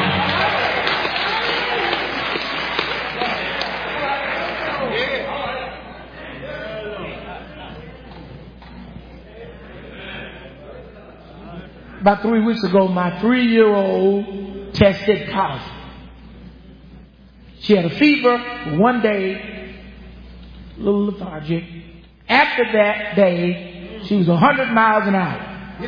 F: About three weeks ago, my three-year-old tested positive. She had a fever one day, a little lethargic. After that day, she was one hundred miles an hour.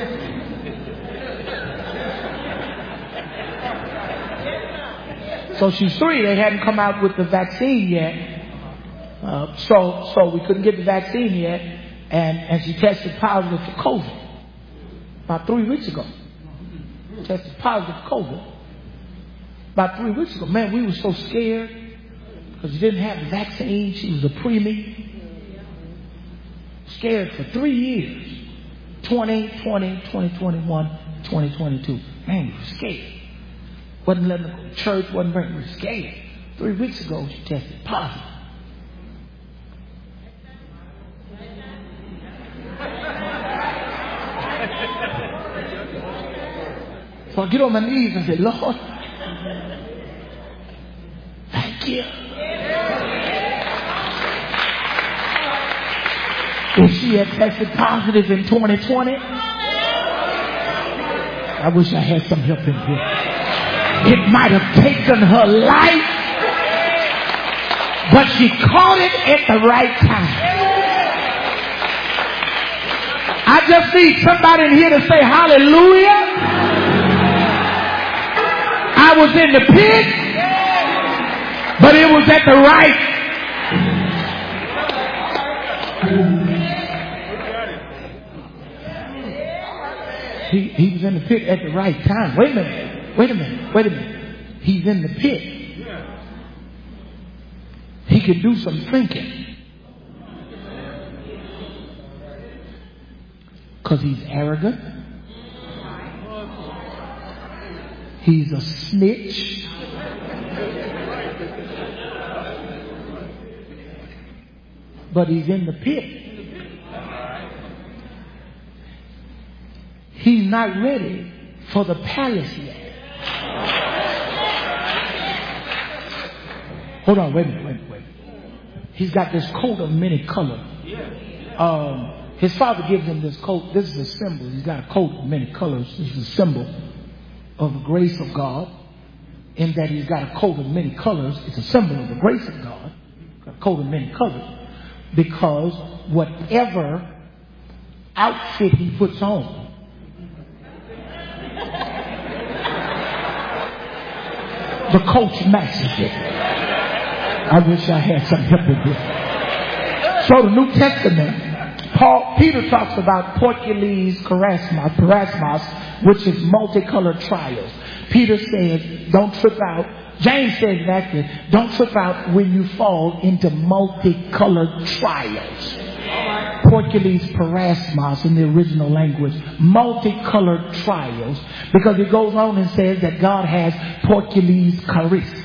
F: So she's three. They hadn't come out with the vaccine yet. Uh, so so we couldn't get the vaccine yet. And, and she tested positive for COVID. About three weeks ago. Tested positive for COVID. About three weeks ago. Man, we were so scared because she didn't have the vaccine. She was a preemie. Scared for three years. twenty twenty, twenty twenty-one, twenty twenty-two. Man, you were scared. Wasn't letting her go to church, wasn't bringing her scared. Three weeks ago, she tested positive. So I get on my knees and say, Lord, thank you. If she had tested positive in twenty twenty, I wish I had some help in here. It might have taken her life, but she caught it at the right time. I just need somebody in here to say hallelujah. I was in the pit, but it was at the right. He, he was in the pit at the right time. Wait a minute. Wait a minute. Wait a minute. He's in the pit. He could do some thinking. Because he's arrogant. He's a snitch. But he's in the pit. He's not ready for the palace yet. Hold on, wait a minute, wait a minute, wait. He's got this coat of many colors. Um, his father gives him this coat. This is a symbol. He's got a coat of many colors. This is a symbol of the grace of God. In that he's got a coat of many colors. It's a symbol of the grace of God. A coat of many colors. Because whatever outfit he puts on, the coach matches it. I wish I had some help with this. So the New Testament, Paul, Peter talks about Porcules Kerasmos, Kerasmos, which is multicolored trials. Peter says, don't trip out. James says actually, don't trip out when you fall into multicolored trials. Porcules Kerasmos in the original language, multicolored trials, because it goes on and says that God has Porcules Charis.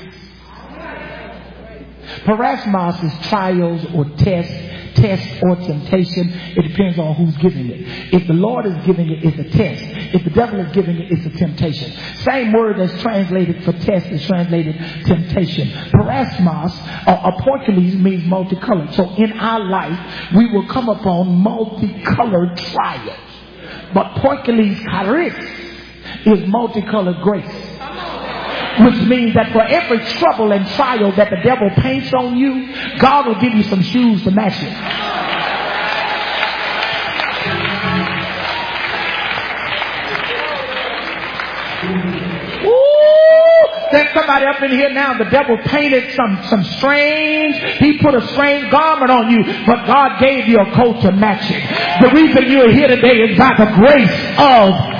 F: Parasmos is trials or tests, test or temptation. It depends on who's giving it. If the Lord is giving it, it's a test. If the devil is giving it, it's a temptation. Same word that's translated for test is translated temptation. Parasmos or, or Porcules means multicolored. So in our life, we will come upon multicolored trials. But Porcules Charis is multicolored grace. Which means that for every trouble and trial that the devil paints on you, God will give you some shoes to match it. Ooh, there's somebody up in here now. The devil painted some, some strange, he put a strange garment on you, but God gave you a coat to match it. The reason you're here today is by the grace of.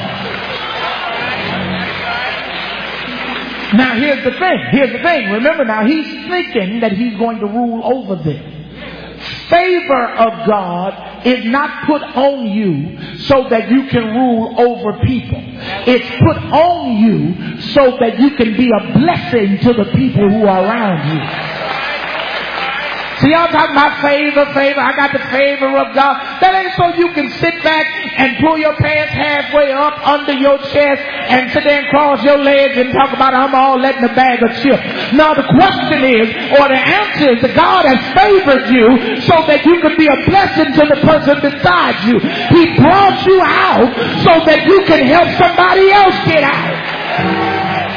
F: Now here's the thing, here's the thing. Remember now, he's thinking that he's going to rule over them. Favor of God is not put on you so that you can rule over people. It's put on you so that you can be a blessing to the people who are around you. See, y'all talking about favor, favor. I got the favor of God. That ain't so you can sit back and pull your pants halfway up under your chest and sit there and cross your legs and talk about I'm all letting a bag of chips. No, the question is, or the answer is that God has favored you so that you could be a blessing to the person beside you. He brought you out so that you can help somebody else get out.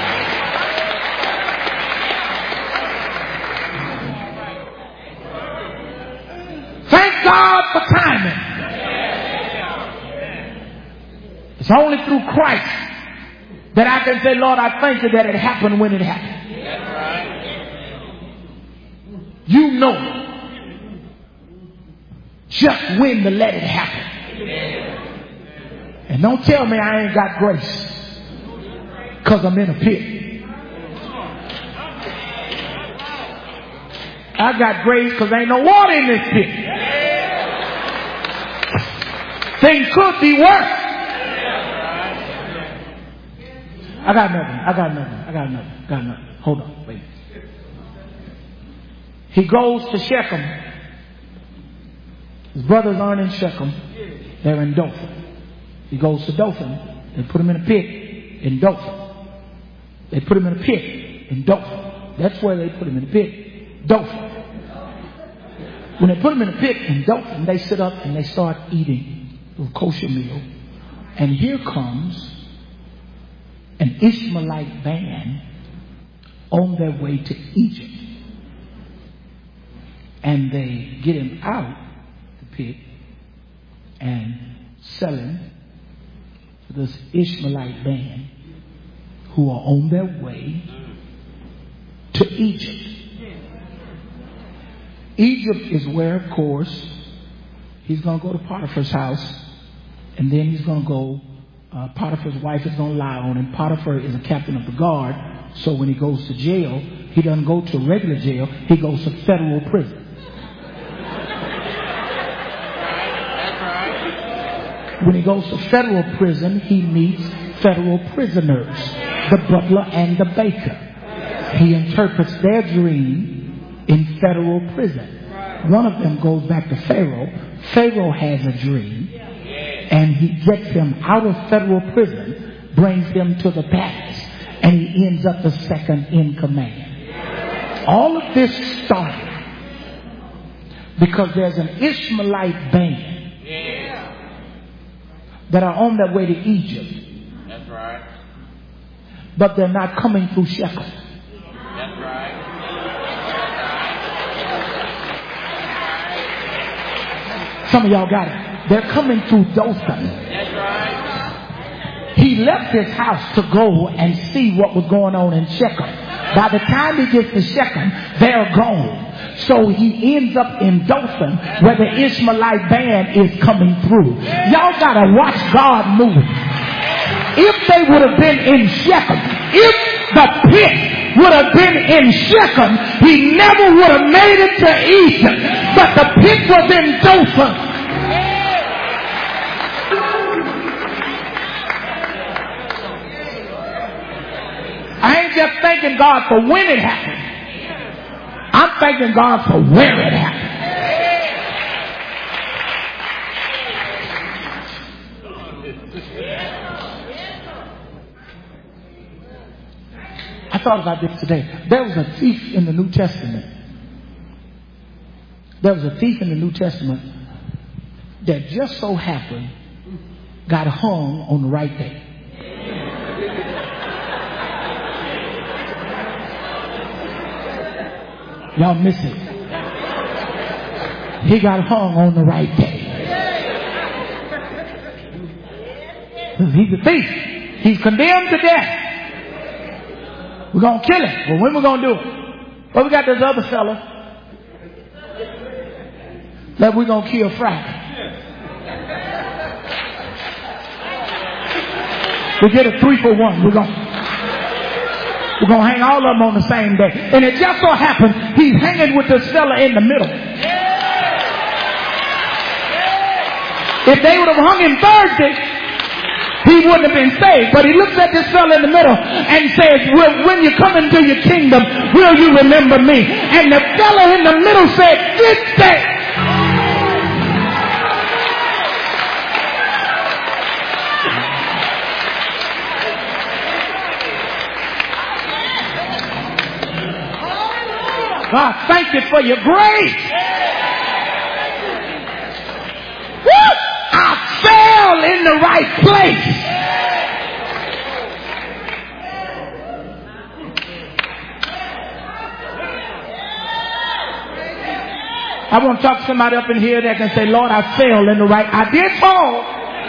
F: Thank God for timing. It's only through Christ that I can say, Lord, I thank you that it happened when it happened. You know just when to let it happen. And don't tell me I ain't got grace because I'm in a pit. I got grace because ain't no water in this pit. Things could be worse. I got nothing. I got nothing. I got nothing. I got nothing. Hold on. Wait. He goes to Shechem. His brothers aren't in Shechem. They're in Dothan. He goes to Dothan. They put him in a pit in Dothan. They put him in a pit in Dothan. That's where they put him in a pit. Dothan. When they put him in a pit in Dothan, they sit up and they start eating a kosher meal. And here comes an Ishmaelite band on their way to Egypt. And they get him out the pit and sell him to this Ishmaelite band who are on their way to Egypt. Egypt is where, of course, he's going to go to Potiphar's house, and then he's going to go, uh, Potiphar's wife is going to lie on him. Potiphar is a captain of the guard, so when he goes to jail, he doesn't go to regular jail, he goes to federal prison. When he goes to federal prison, he meets federal prisoners, the butler and the baker. He interprets their dream in federal prison. One of them goes back to Pharaoh. Pharaoh has a dream, and he gets him out of federal prison, brings him to the palace, and he ends up the second in command. All of this started because there's an Ishmaelite band that are on their way to Egypt. That's right. But they're not coming through Shechem. That's right. Some of y'all got it. They're coming through Dothan. That's right. He left his house to go and see what was going on in Shechem. By the time he gets to Shechem, they're gone. So he ends up in Dothan where the Ishmaelite band is coming through. Y'all gotta watch God move. If they would have been in Shechem, if the pit would have been in Shechem, he never would have made it to Egypt. But the pit was in Dothan. I ain't just thanking God for when it happened. I'm thanking God for where it happened. I thought about this today. There was a thief in the New Testament. There was a thief in the New Testament that just so happened got hung on the right day. Y'all miss it. He got hung on the right day. He's a thief. He's condemned to death. We're going to kill him. Well, when we're going to do it? Well, we got this other fella that we're going to kill Friday. We get a three for one. We're going to We're going to hang all of them on the same day. And it just so happens he's hanging with this fella in the middle. If they would have hung him Thursday, he wouldn't have been saved. But he looks at this fella in the middle and says, well, when you come into your kingdom, will you remember me? And the fella in the middle said, this day. God, thank you for your grace. Woo! I fell in the right place. I want to talk to somebody up in here that can say, Lord, I fell in the right. I did fall,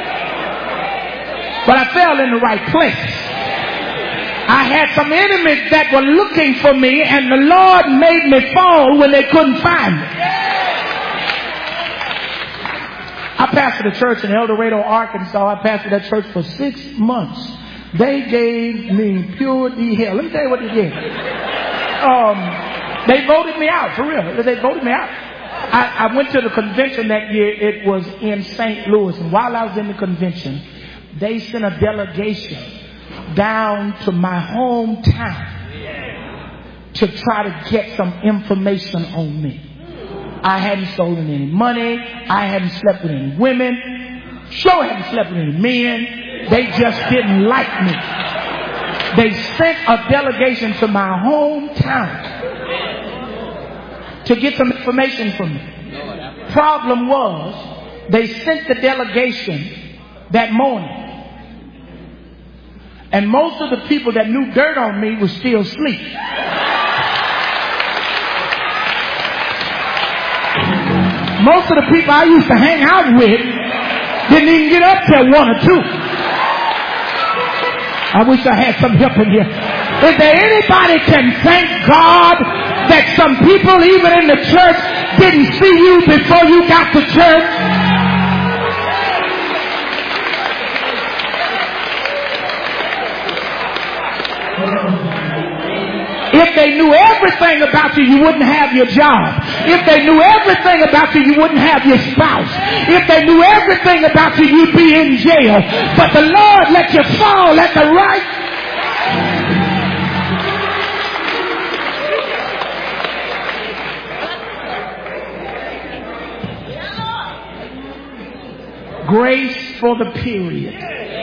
F: but I fell in the right place. I had some enemies that were looking for me, and the Lord made me fall when they couldn't find me. I pastored a church in El Dorado, Arkansas. I pastored that church for six months. They gave me pure D hell. Let me tell you what they did. Um, they voted me out, for real. They voted me out. I, I went to the convention that year. It was in Saint Louis. And while I was in the convention, they sent a delegation down to my hometown to try to get some information on me. I hadn't stolen any money. I hadn't slept with any women. Sure hadn't slept with any men. They just didn't like me. They sent a delegation to my hometown to get some information from me. Problem was, they sent the delegation that morning. And most of the people that knew dirt on me were still asleep. Most of the people I used to hang out with didn't even get up till one or two. I wish I had some help in here. Is there anybody can thank God that some people even in the church didn't see you before you got to church? If they knew everything about you, you wouldn't have your job. If they knew everything about you, you wouldn't have your spouse. If they knew everything about you, you'd be in jail. But the Lord let you fall at the right. Grace for the period.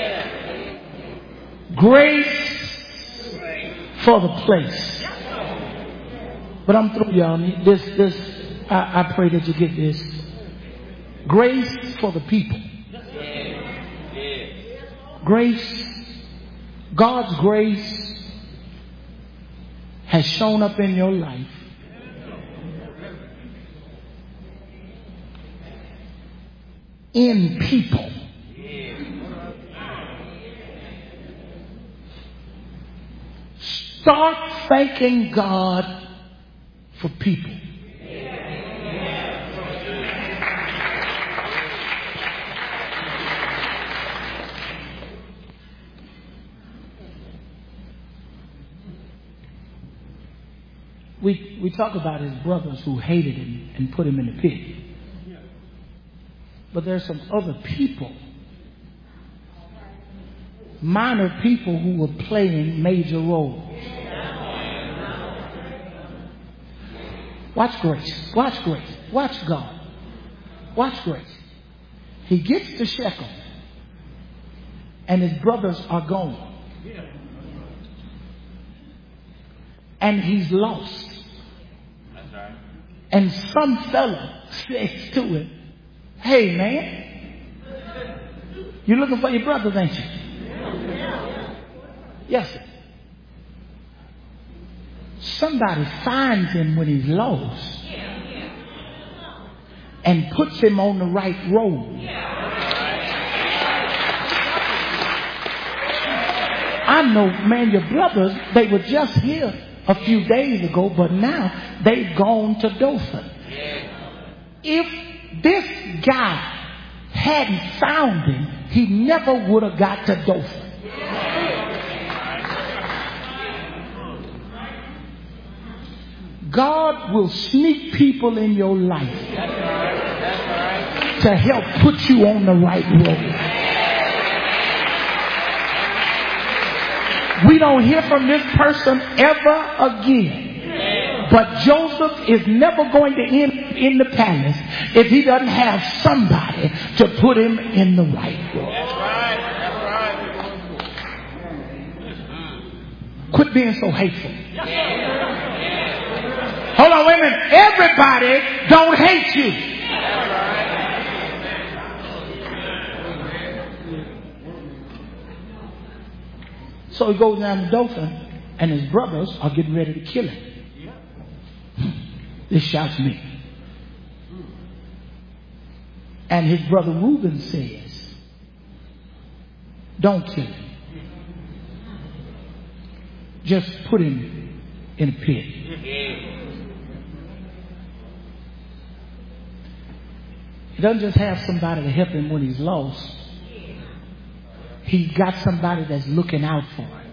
F: Grace for the place. But I'm through, y'all. This, this, I, I pray that you get this. Grace for the people. Grace, God's grace has shown up in your life in people. Start thanking God for people. We, we talk about his brothers who hated him and put him in the pit. But there's some other people, minor people who were playing major roles. Watch grace. Watch grace. Watch God. Watch grace. He gets to Shechem and his brothers are gone. And he's lost. And some fella says to him, "Hey man, you're looking for your brothers, ain't you?" Yes, sir. Somebody finds him when he's lost and puts him on the right road. I know, man, your brothers, they were just here a few days ago, but now they've gone to Dothan. If this guy hadn't found him, he never would have got to Dothan. God will sneak people in your life to help put you on the right road. We don't hear from this person ever again. But Joseph is never going to end in the palace if he doesn't have somebody to put him in the right road. Quit being so hateful. Hold on, wait a minute. Everybody don't hate you. So he goes down to Dothan, and his brothers are getting ready to kill him. This shouts me. And his brother Reuben says, "Don't kill him. Just put him in a pit." He doesn't just have somebody to help him when he's lost. He's got somebody that's looking out for him.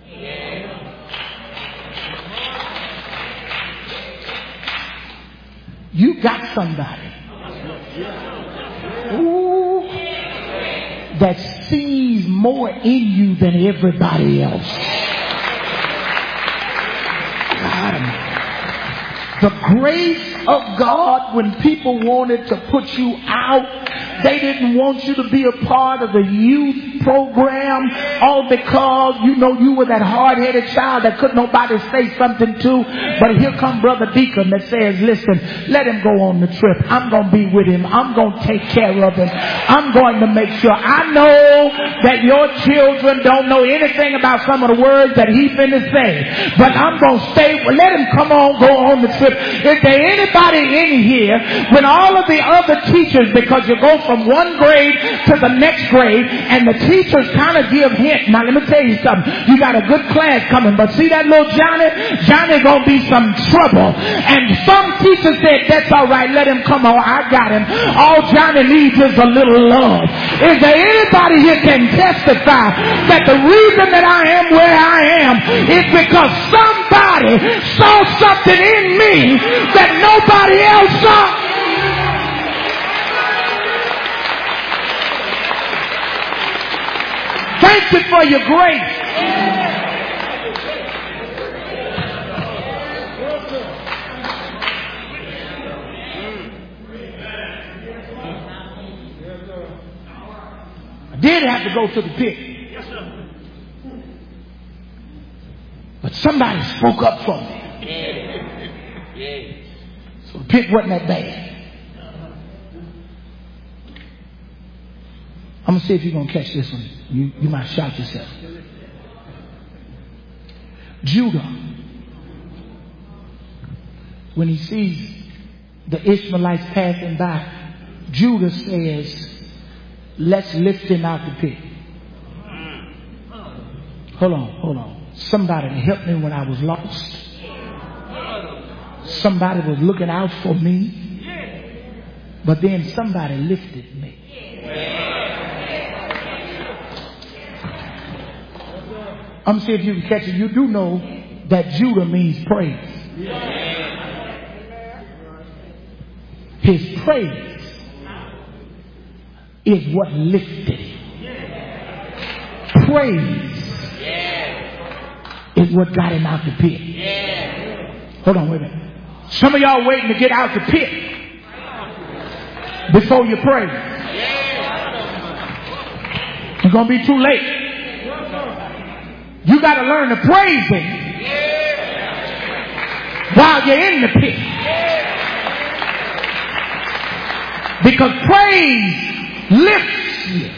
F: You got somebody Ooh, that sees more in you than everybody else. God. The grace of God, when people wanted to put you out, they didn't want you to be a part of the youth program, all because, you know, you were that hard-headed child that couldn't nobody say something to. But here come Brother Deacon that says, listen, let him go on the trip. I'm going to be with him. I'm going to take care of him. I'm going to make sure. I know that your children don't know anything about some of the words that he's finna say. But I'm going to stay. Let him come on, go on the trip. Is there anybody in here when all of the other teachers, because you go from one grade to the next grade and the teachers kind of give hint. Now let me tell you something. You got a good class coming, but see that little Johnny? Johnny gonna be some trouble. And some teachers said, that's all right, let him come on. I got him. All Johnny needs is a little love. Is there anybody here can testify that the reason that I am where I am is because somebody saw something in me that nobody else saw? Thank you for your grace. I did have to go to the pit. But somebody spoke up for me. So the pit wasn't that bad. I'm going to see if you're going to catch this one. You, you might shout yourself. Judah, when he sees the Ishmaelites passing by, Judah says, let's lift him out the pit. Hold on, hold on. Somebody helped me when I was lost. Somebody was looking out for me. But then somebody lifted me. I'm going to see if you can catch it. You do know that Judah means praise. His praise is what lifted him. Praise is what got him out the pit. Hold on, wait a minute. Some of y'all waiting to get out the pit before you pray. It's going to be too late. You got to learn to praise him while you're in the pit. Because praise lifts you.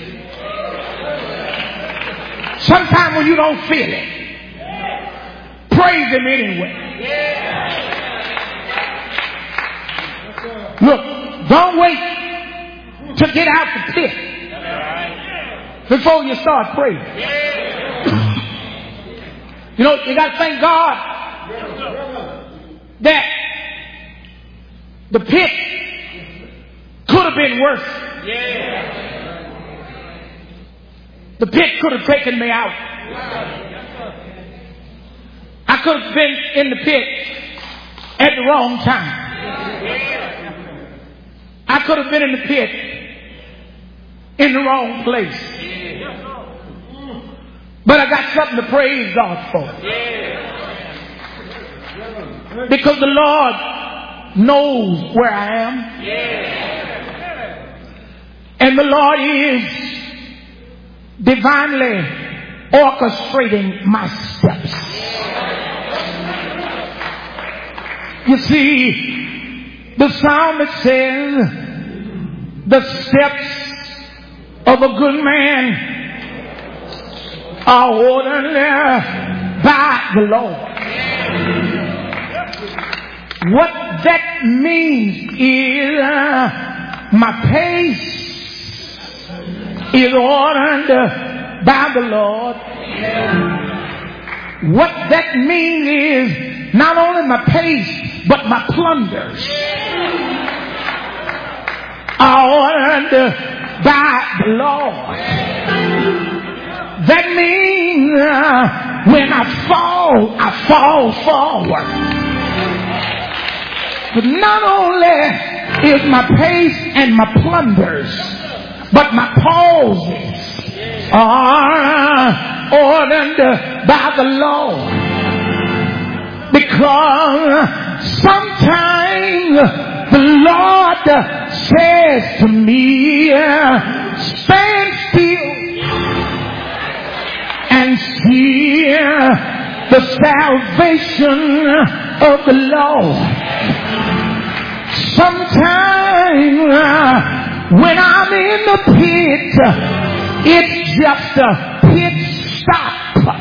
F: Sometimes when you don't feel it, praise him anyway. Look, don't wait to get out the pit before you start praying. You know, you got to thank God that the pit could have been worse. The pit could have taken me out. I could have been in the pit at the wrong time. I could have been in the pit in the wrong place. But I got something to praise God for. Because the Lord knows where I am. And the Lord is divinely orchestrating my steps. You see, the psalmist says, the steps of a good man are ordered by the Lord. What that means is uh, my pace is ordered by the Lord. What that means is not only my pace, but my plunders are ordered by the Lord. That means uh, when I fall, I fall forward. But not only is my pace and my plunders, but my pauses are ordered by the Lord. Because sometimes the Lord says to me, stand still and see the salvation of the Lord. Sometimes when I'm in the pit, it's just a pit stop.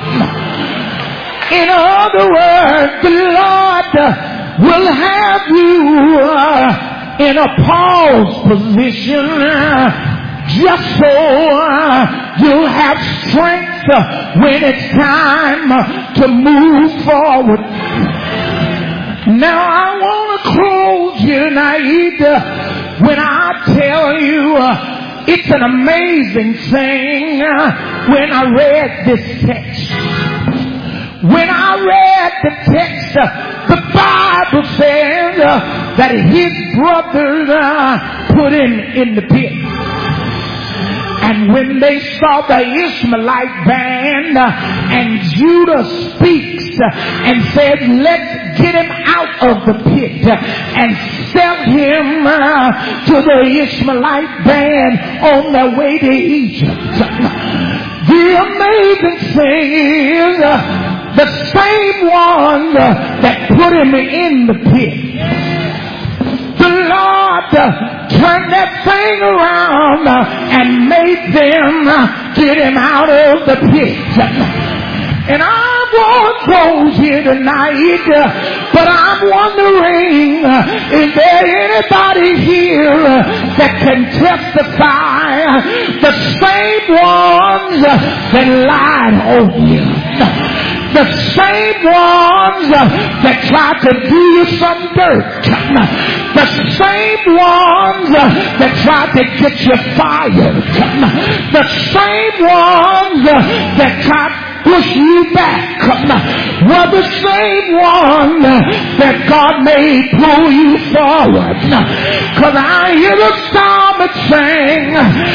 F: In other words, the Lord will have you in a pause position just so you'll have strength when it's time to move forward. Now I want to close here tonight when I tell you it's an amazing thing when I read this text. When I read the text, the Bible says that his brothers put him in the pit. And when they saw the Ishmaelite band and Judah speaks and said, let's get him out of the pit and sell him to the Ishmaelite band on their way to Egypt. The amazing thing is the same one that put him in the pit, the Lord turned that thing around and made them get him out of the pit. And I won't close here tonight, but I'm wondering, is there anybody here that can testify the same ones that lied on you? The same ones that tried to do you some dirt. The same ones that tried to get you fired. The same ones that tried to push you back were the same one that God may pull you forward. Because I hear the psalmist sing,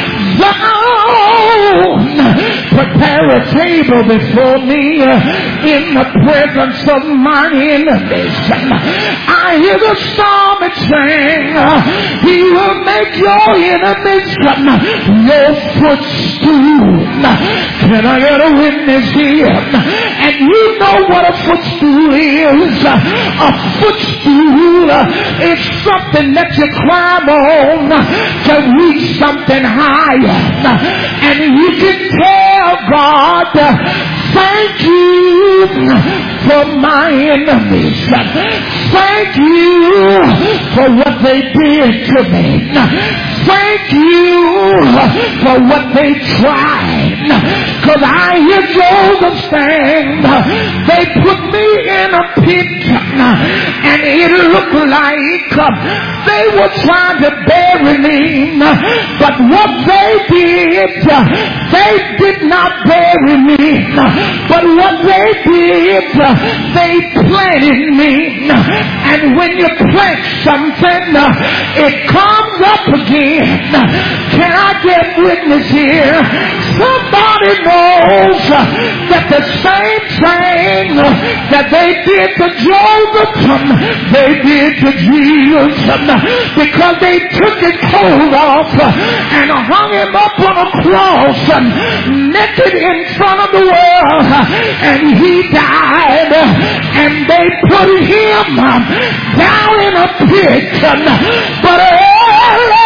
F: Zion, prepare a table before me in the presence of my enemies. I hear the psalmist sing, he will make your enemies your footstool. Can I get a witness here? And you know what a footstool is. A footstool is something that you climb on to reach something higher. And you can tell God, thank you for my enemies. Thank you for what they did to me. Thank you for what they tried. Because I hear Joseph saying, they put me in a pit and it looked like they were trying to bury me. But what they did, they did not bury me. But what they did, they planted me. And when you plant something, it comes up again. Can I get witness here? Somebody knows that the same thing that they did to Joseph, they did to Jesus, because they took his clothes off and hung him up on a cross naked in front of the world, and he died, and they put him down in a pit. But early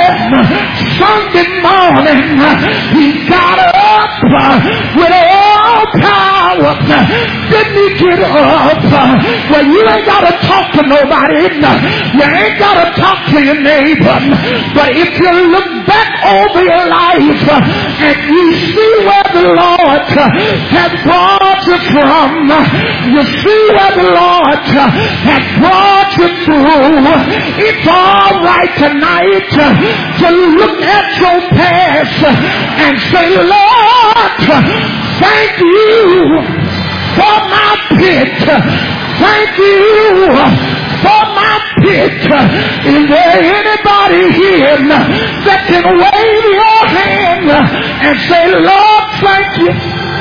F: Sunday morning, he got up with all power. Didn't he get up? Well, you ain't got to talk to nobody. You ain't got to talk to your neighbor. But if you look back over your life and you see where the Lord has brought you from, you see where the Lord has brought you through, it's all right tonight to look at your past and say, Lord, thank you for my pit. Thank you for my pit. Is there anybody here that can wave your hand and say, Lord, thank you.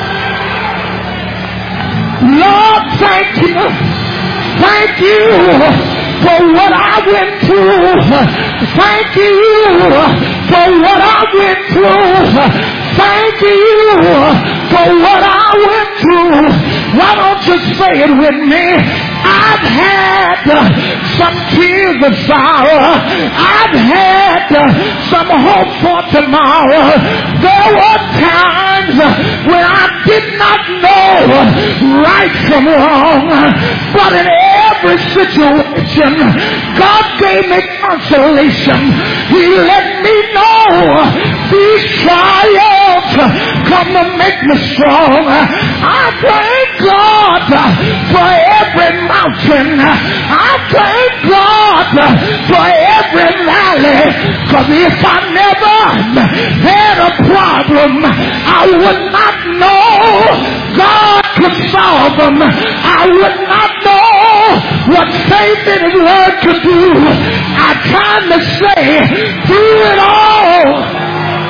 F: Lord, thank you. Thank you for what I went through. Thank you for what I went through. Thank you for what I went through. Why don't you say it with me? I've had some tears of sorrow. I've had some hope for tomorrow. There were times when I did not know right from wrong. But in every situation, God gave me consolation. He let me know these trials come to make me strong. I thank God for every mountain. I thank God for every valley. Because if I never had a problem, I would not know God could solve them. I would not know what faith in His Word could do. I'm trying to say, through it all,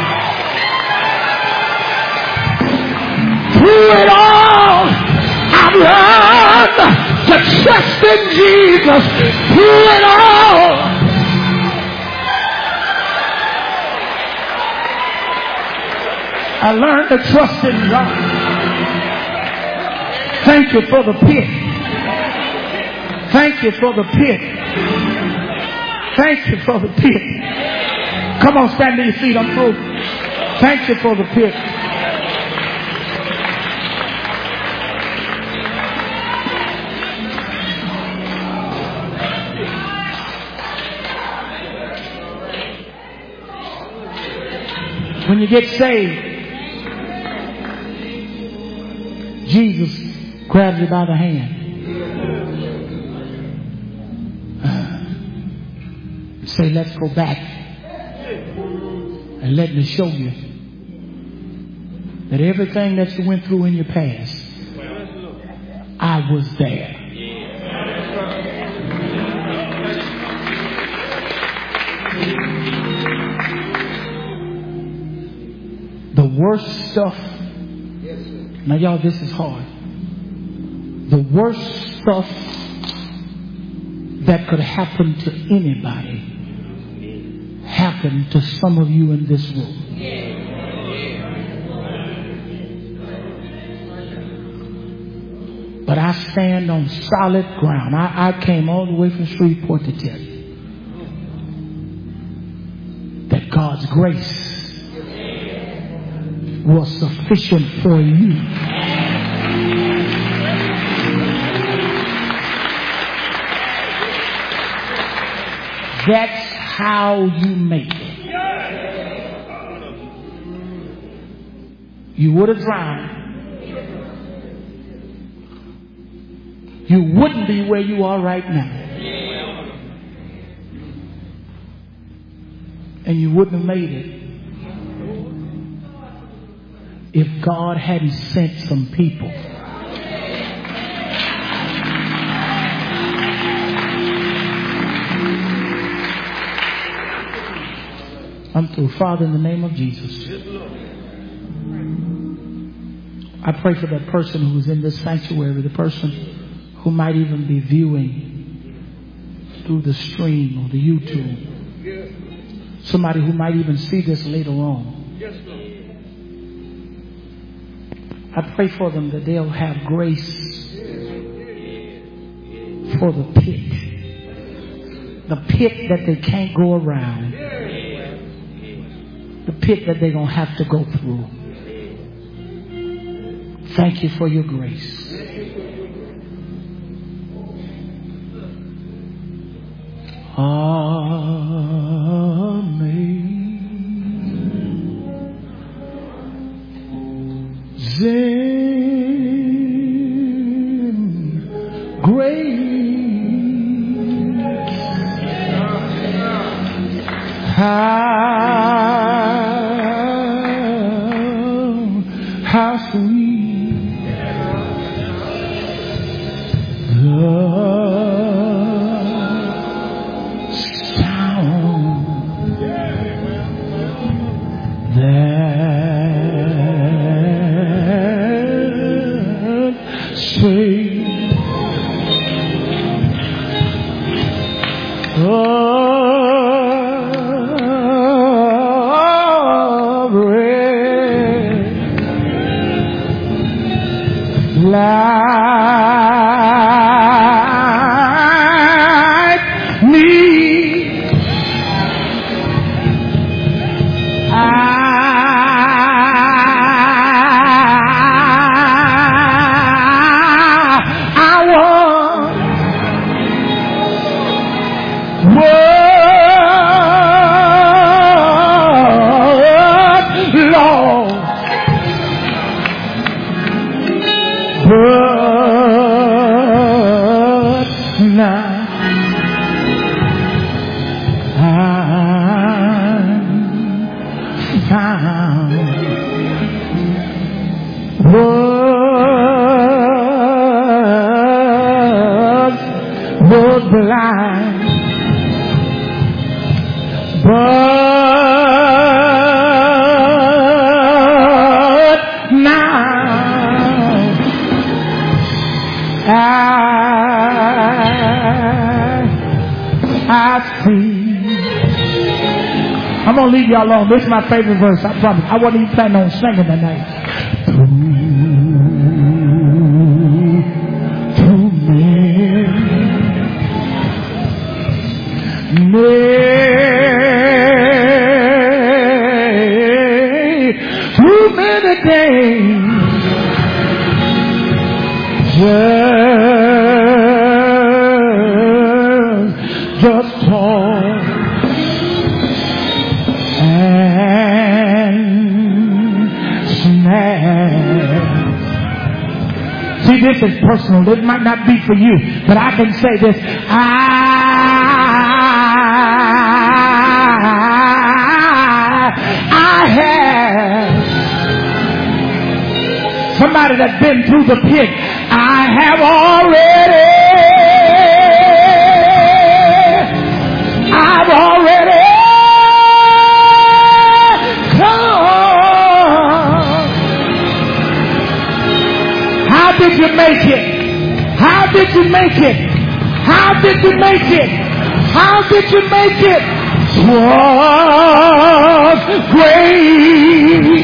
F: through it all, I've learned to trust in Jesus. Through it all, I learned to trust in God. Thank you for the pit. Thank you for the pit. Thank you for the pit. Come on, stand to your feet. I'm through. Thank you for the pit. When you get saved, Jesus grabs you by the hand. Uh, say, let's go back and let me show you that everything that you went through in your past, I was there. The worst stuff. Now, y'all, this is hard. The worst stuff that could happen to anybody happened to some of you in this room. But I stand on solid ground. I, I came all the way from Shreveport to tell you that God's grace was sufficient for you. That's how you make it. You would have drowned. You wouldn't be where you are right now. And you wouldn't have made it if God hadn't sent some people. I'm through. Father, in the name of Jesus, I pray for that person who is in this sanctuary, the person who might even be viewing through the stream or the YouTube, somebody who might even see this later on. I pray for them that they'll have grace for the pit. The pit that they can't go around. The pit that they're going to have to go through. Thank you for your grace. Amazing grace, how, how sweet the like me. I, I want, what, Lord, but now I'm found. Was, was blind, but now I, I see. I'm gonna leave y'all alone. This is my favorite verse. I promise. I wasn't even planning on singing tonight. To me, too many days. Just, just talk and snap. See, this is personal. This might not be for you, but I can say this. I, I have somebody that's been through the pit. I have already, I've already come. How did you make it? How did you make it? How did you make it? How did you make it? 'Twas great.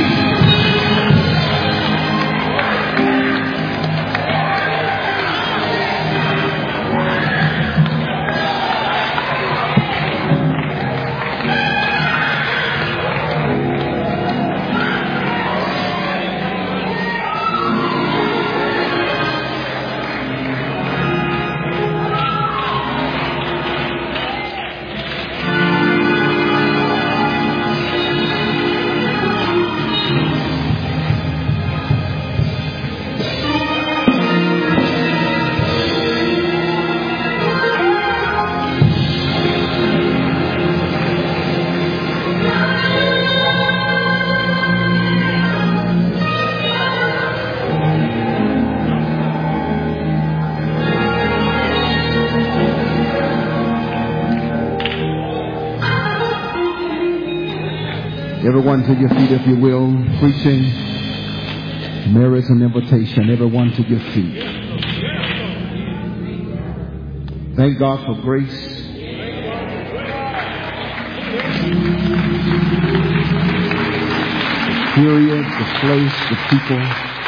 E: Everyone to your feet, if you will. Preaching merits an invitation. Everyone to your feet. Thank God for grace. Period, the place, the people.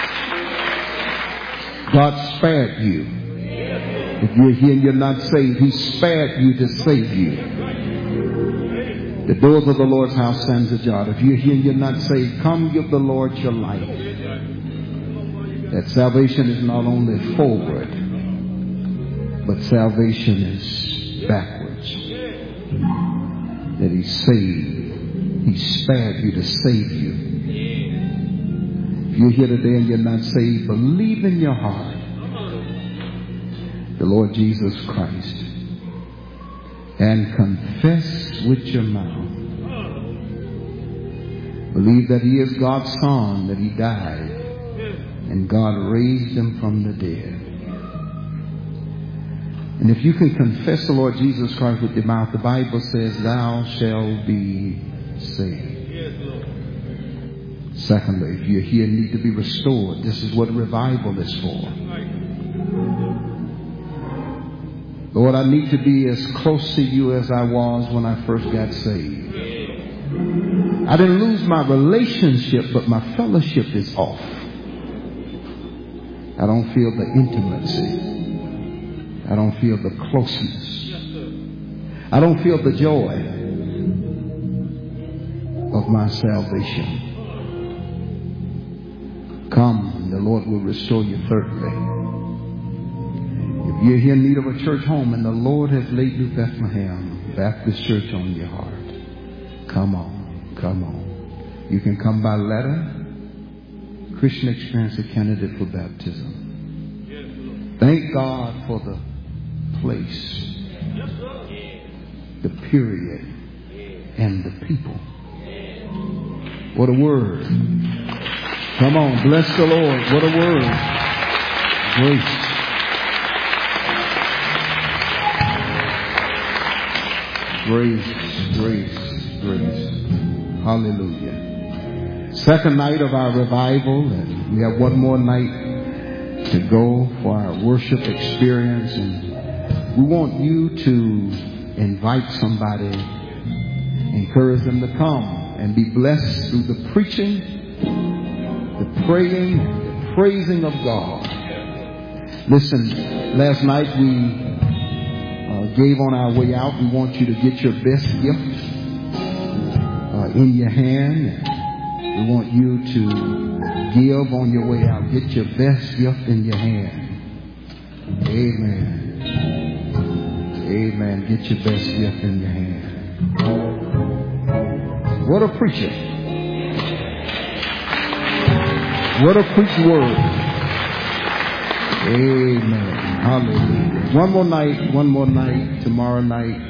E: God spared you. If you're here and you're not saved, He spared you to save you. The doors of the Lord's house stands ajar. If you're here and you're not saved, come give the Lord your life. That salvation is not only forward, but salvation is backwards. That He saved. He spared you to save you. If you're here today and you're not saved, believe in your heart the Lord Jesus Christ and confess with your mouth. Believe that He is God's Son, that He died, and God raised Him from the dead. And if you can confess the Lord Jesus Christ with your mouth, the Bible says, thou shalt be saved. Secondly, if you're here and need to be restored, this is what revival is for. Lord, I need to be as close to you as I was when I first got saved. I didn't lose my relationship, but my fellowship is off. I don't feel the intimacy. I don't feel the closeness. I don't feel the joy of my salvation. Come, the Lord will restore you thirdly. If you're here in need of a church home and the Lord has laid you Bethlehem Baptist Church on your heart, come on, come on. You can come by letter. Christian Experience, a candidate for baptism. Thank God for the place, the period, and the people. What a word. Come on, bless the Lord. What a word. Grace. Grace, grace, grace. Hallelujah. Second night of our revival, and we have one more night to go for our worship experience, and we want you to invite somebody, encourage them to come and be blessed through the preaching, the praying, the praising of God. Listen, last night we uh, gave on our way out. We want you to get your best gift uh, in your hand. We want you to give on your way out. Get your best gift in your hand. Amen. Amen. Get your best gift in your hand. What a preacher. What a preached word. Amen. Hallelujah. One more night, one more night, tomorrow night.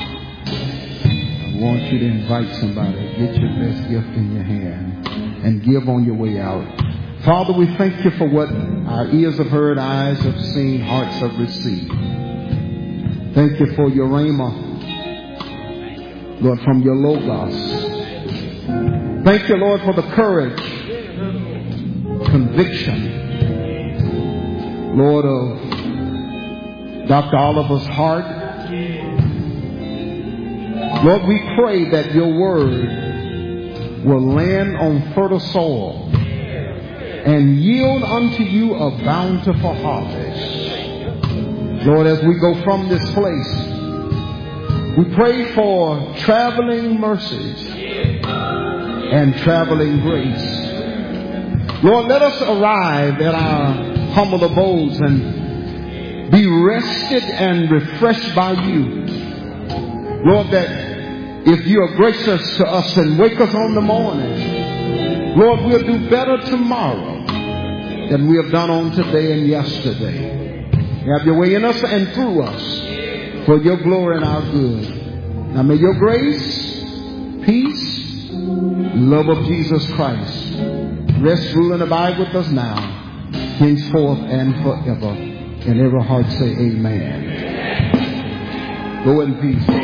E: I want you to invite somebody. Get your best gift in your hand and give on your way out. Father, we thank you for what our ears have heard, eyes have seen, hearts have received. Thank you for your rhema, Lord, from your Logos. Thank you, Lord, for the courage, conviction, Lord, of Doctor Oliver's heart. Lord, we pray that your word will land on fertile soil and yield unto you a bountiful harvest. Lord, as we go from this place, we pray for traveling mercies and traveling grace. Lord, let us arrive at our humble abodes and be rested and refreshed by you. Lord, that if you are gracious to us and wake us on the morning, Lord, we'll do better tomorrow than we have done on today and yesterday. Have your way in us and through us for your glory and our good. Now may your grace, peace, love of Jesus Christ rest, rule, and abide with us now, henceforth and forever. And every heart say amen. Go in peace.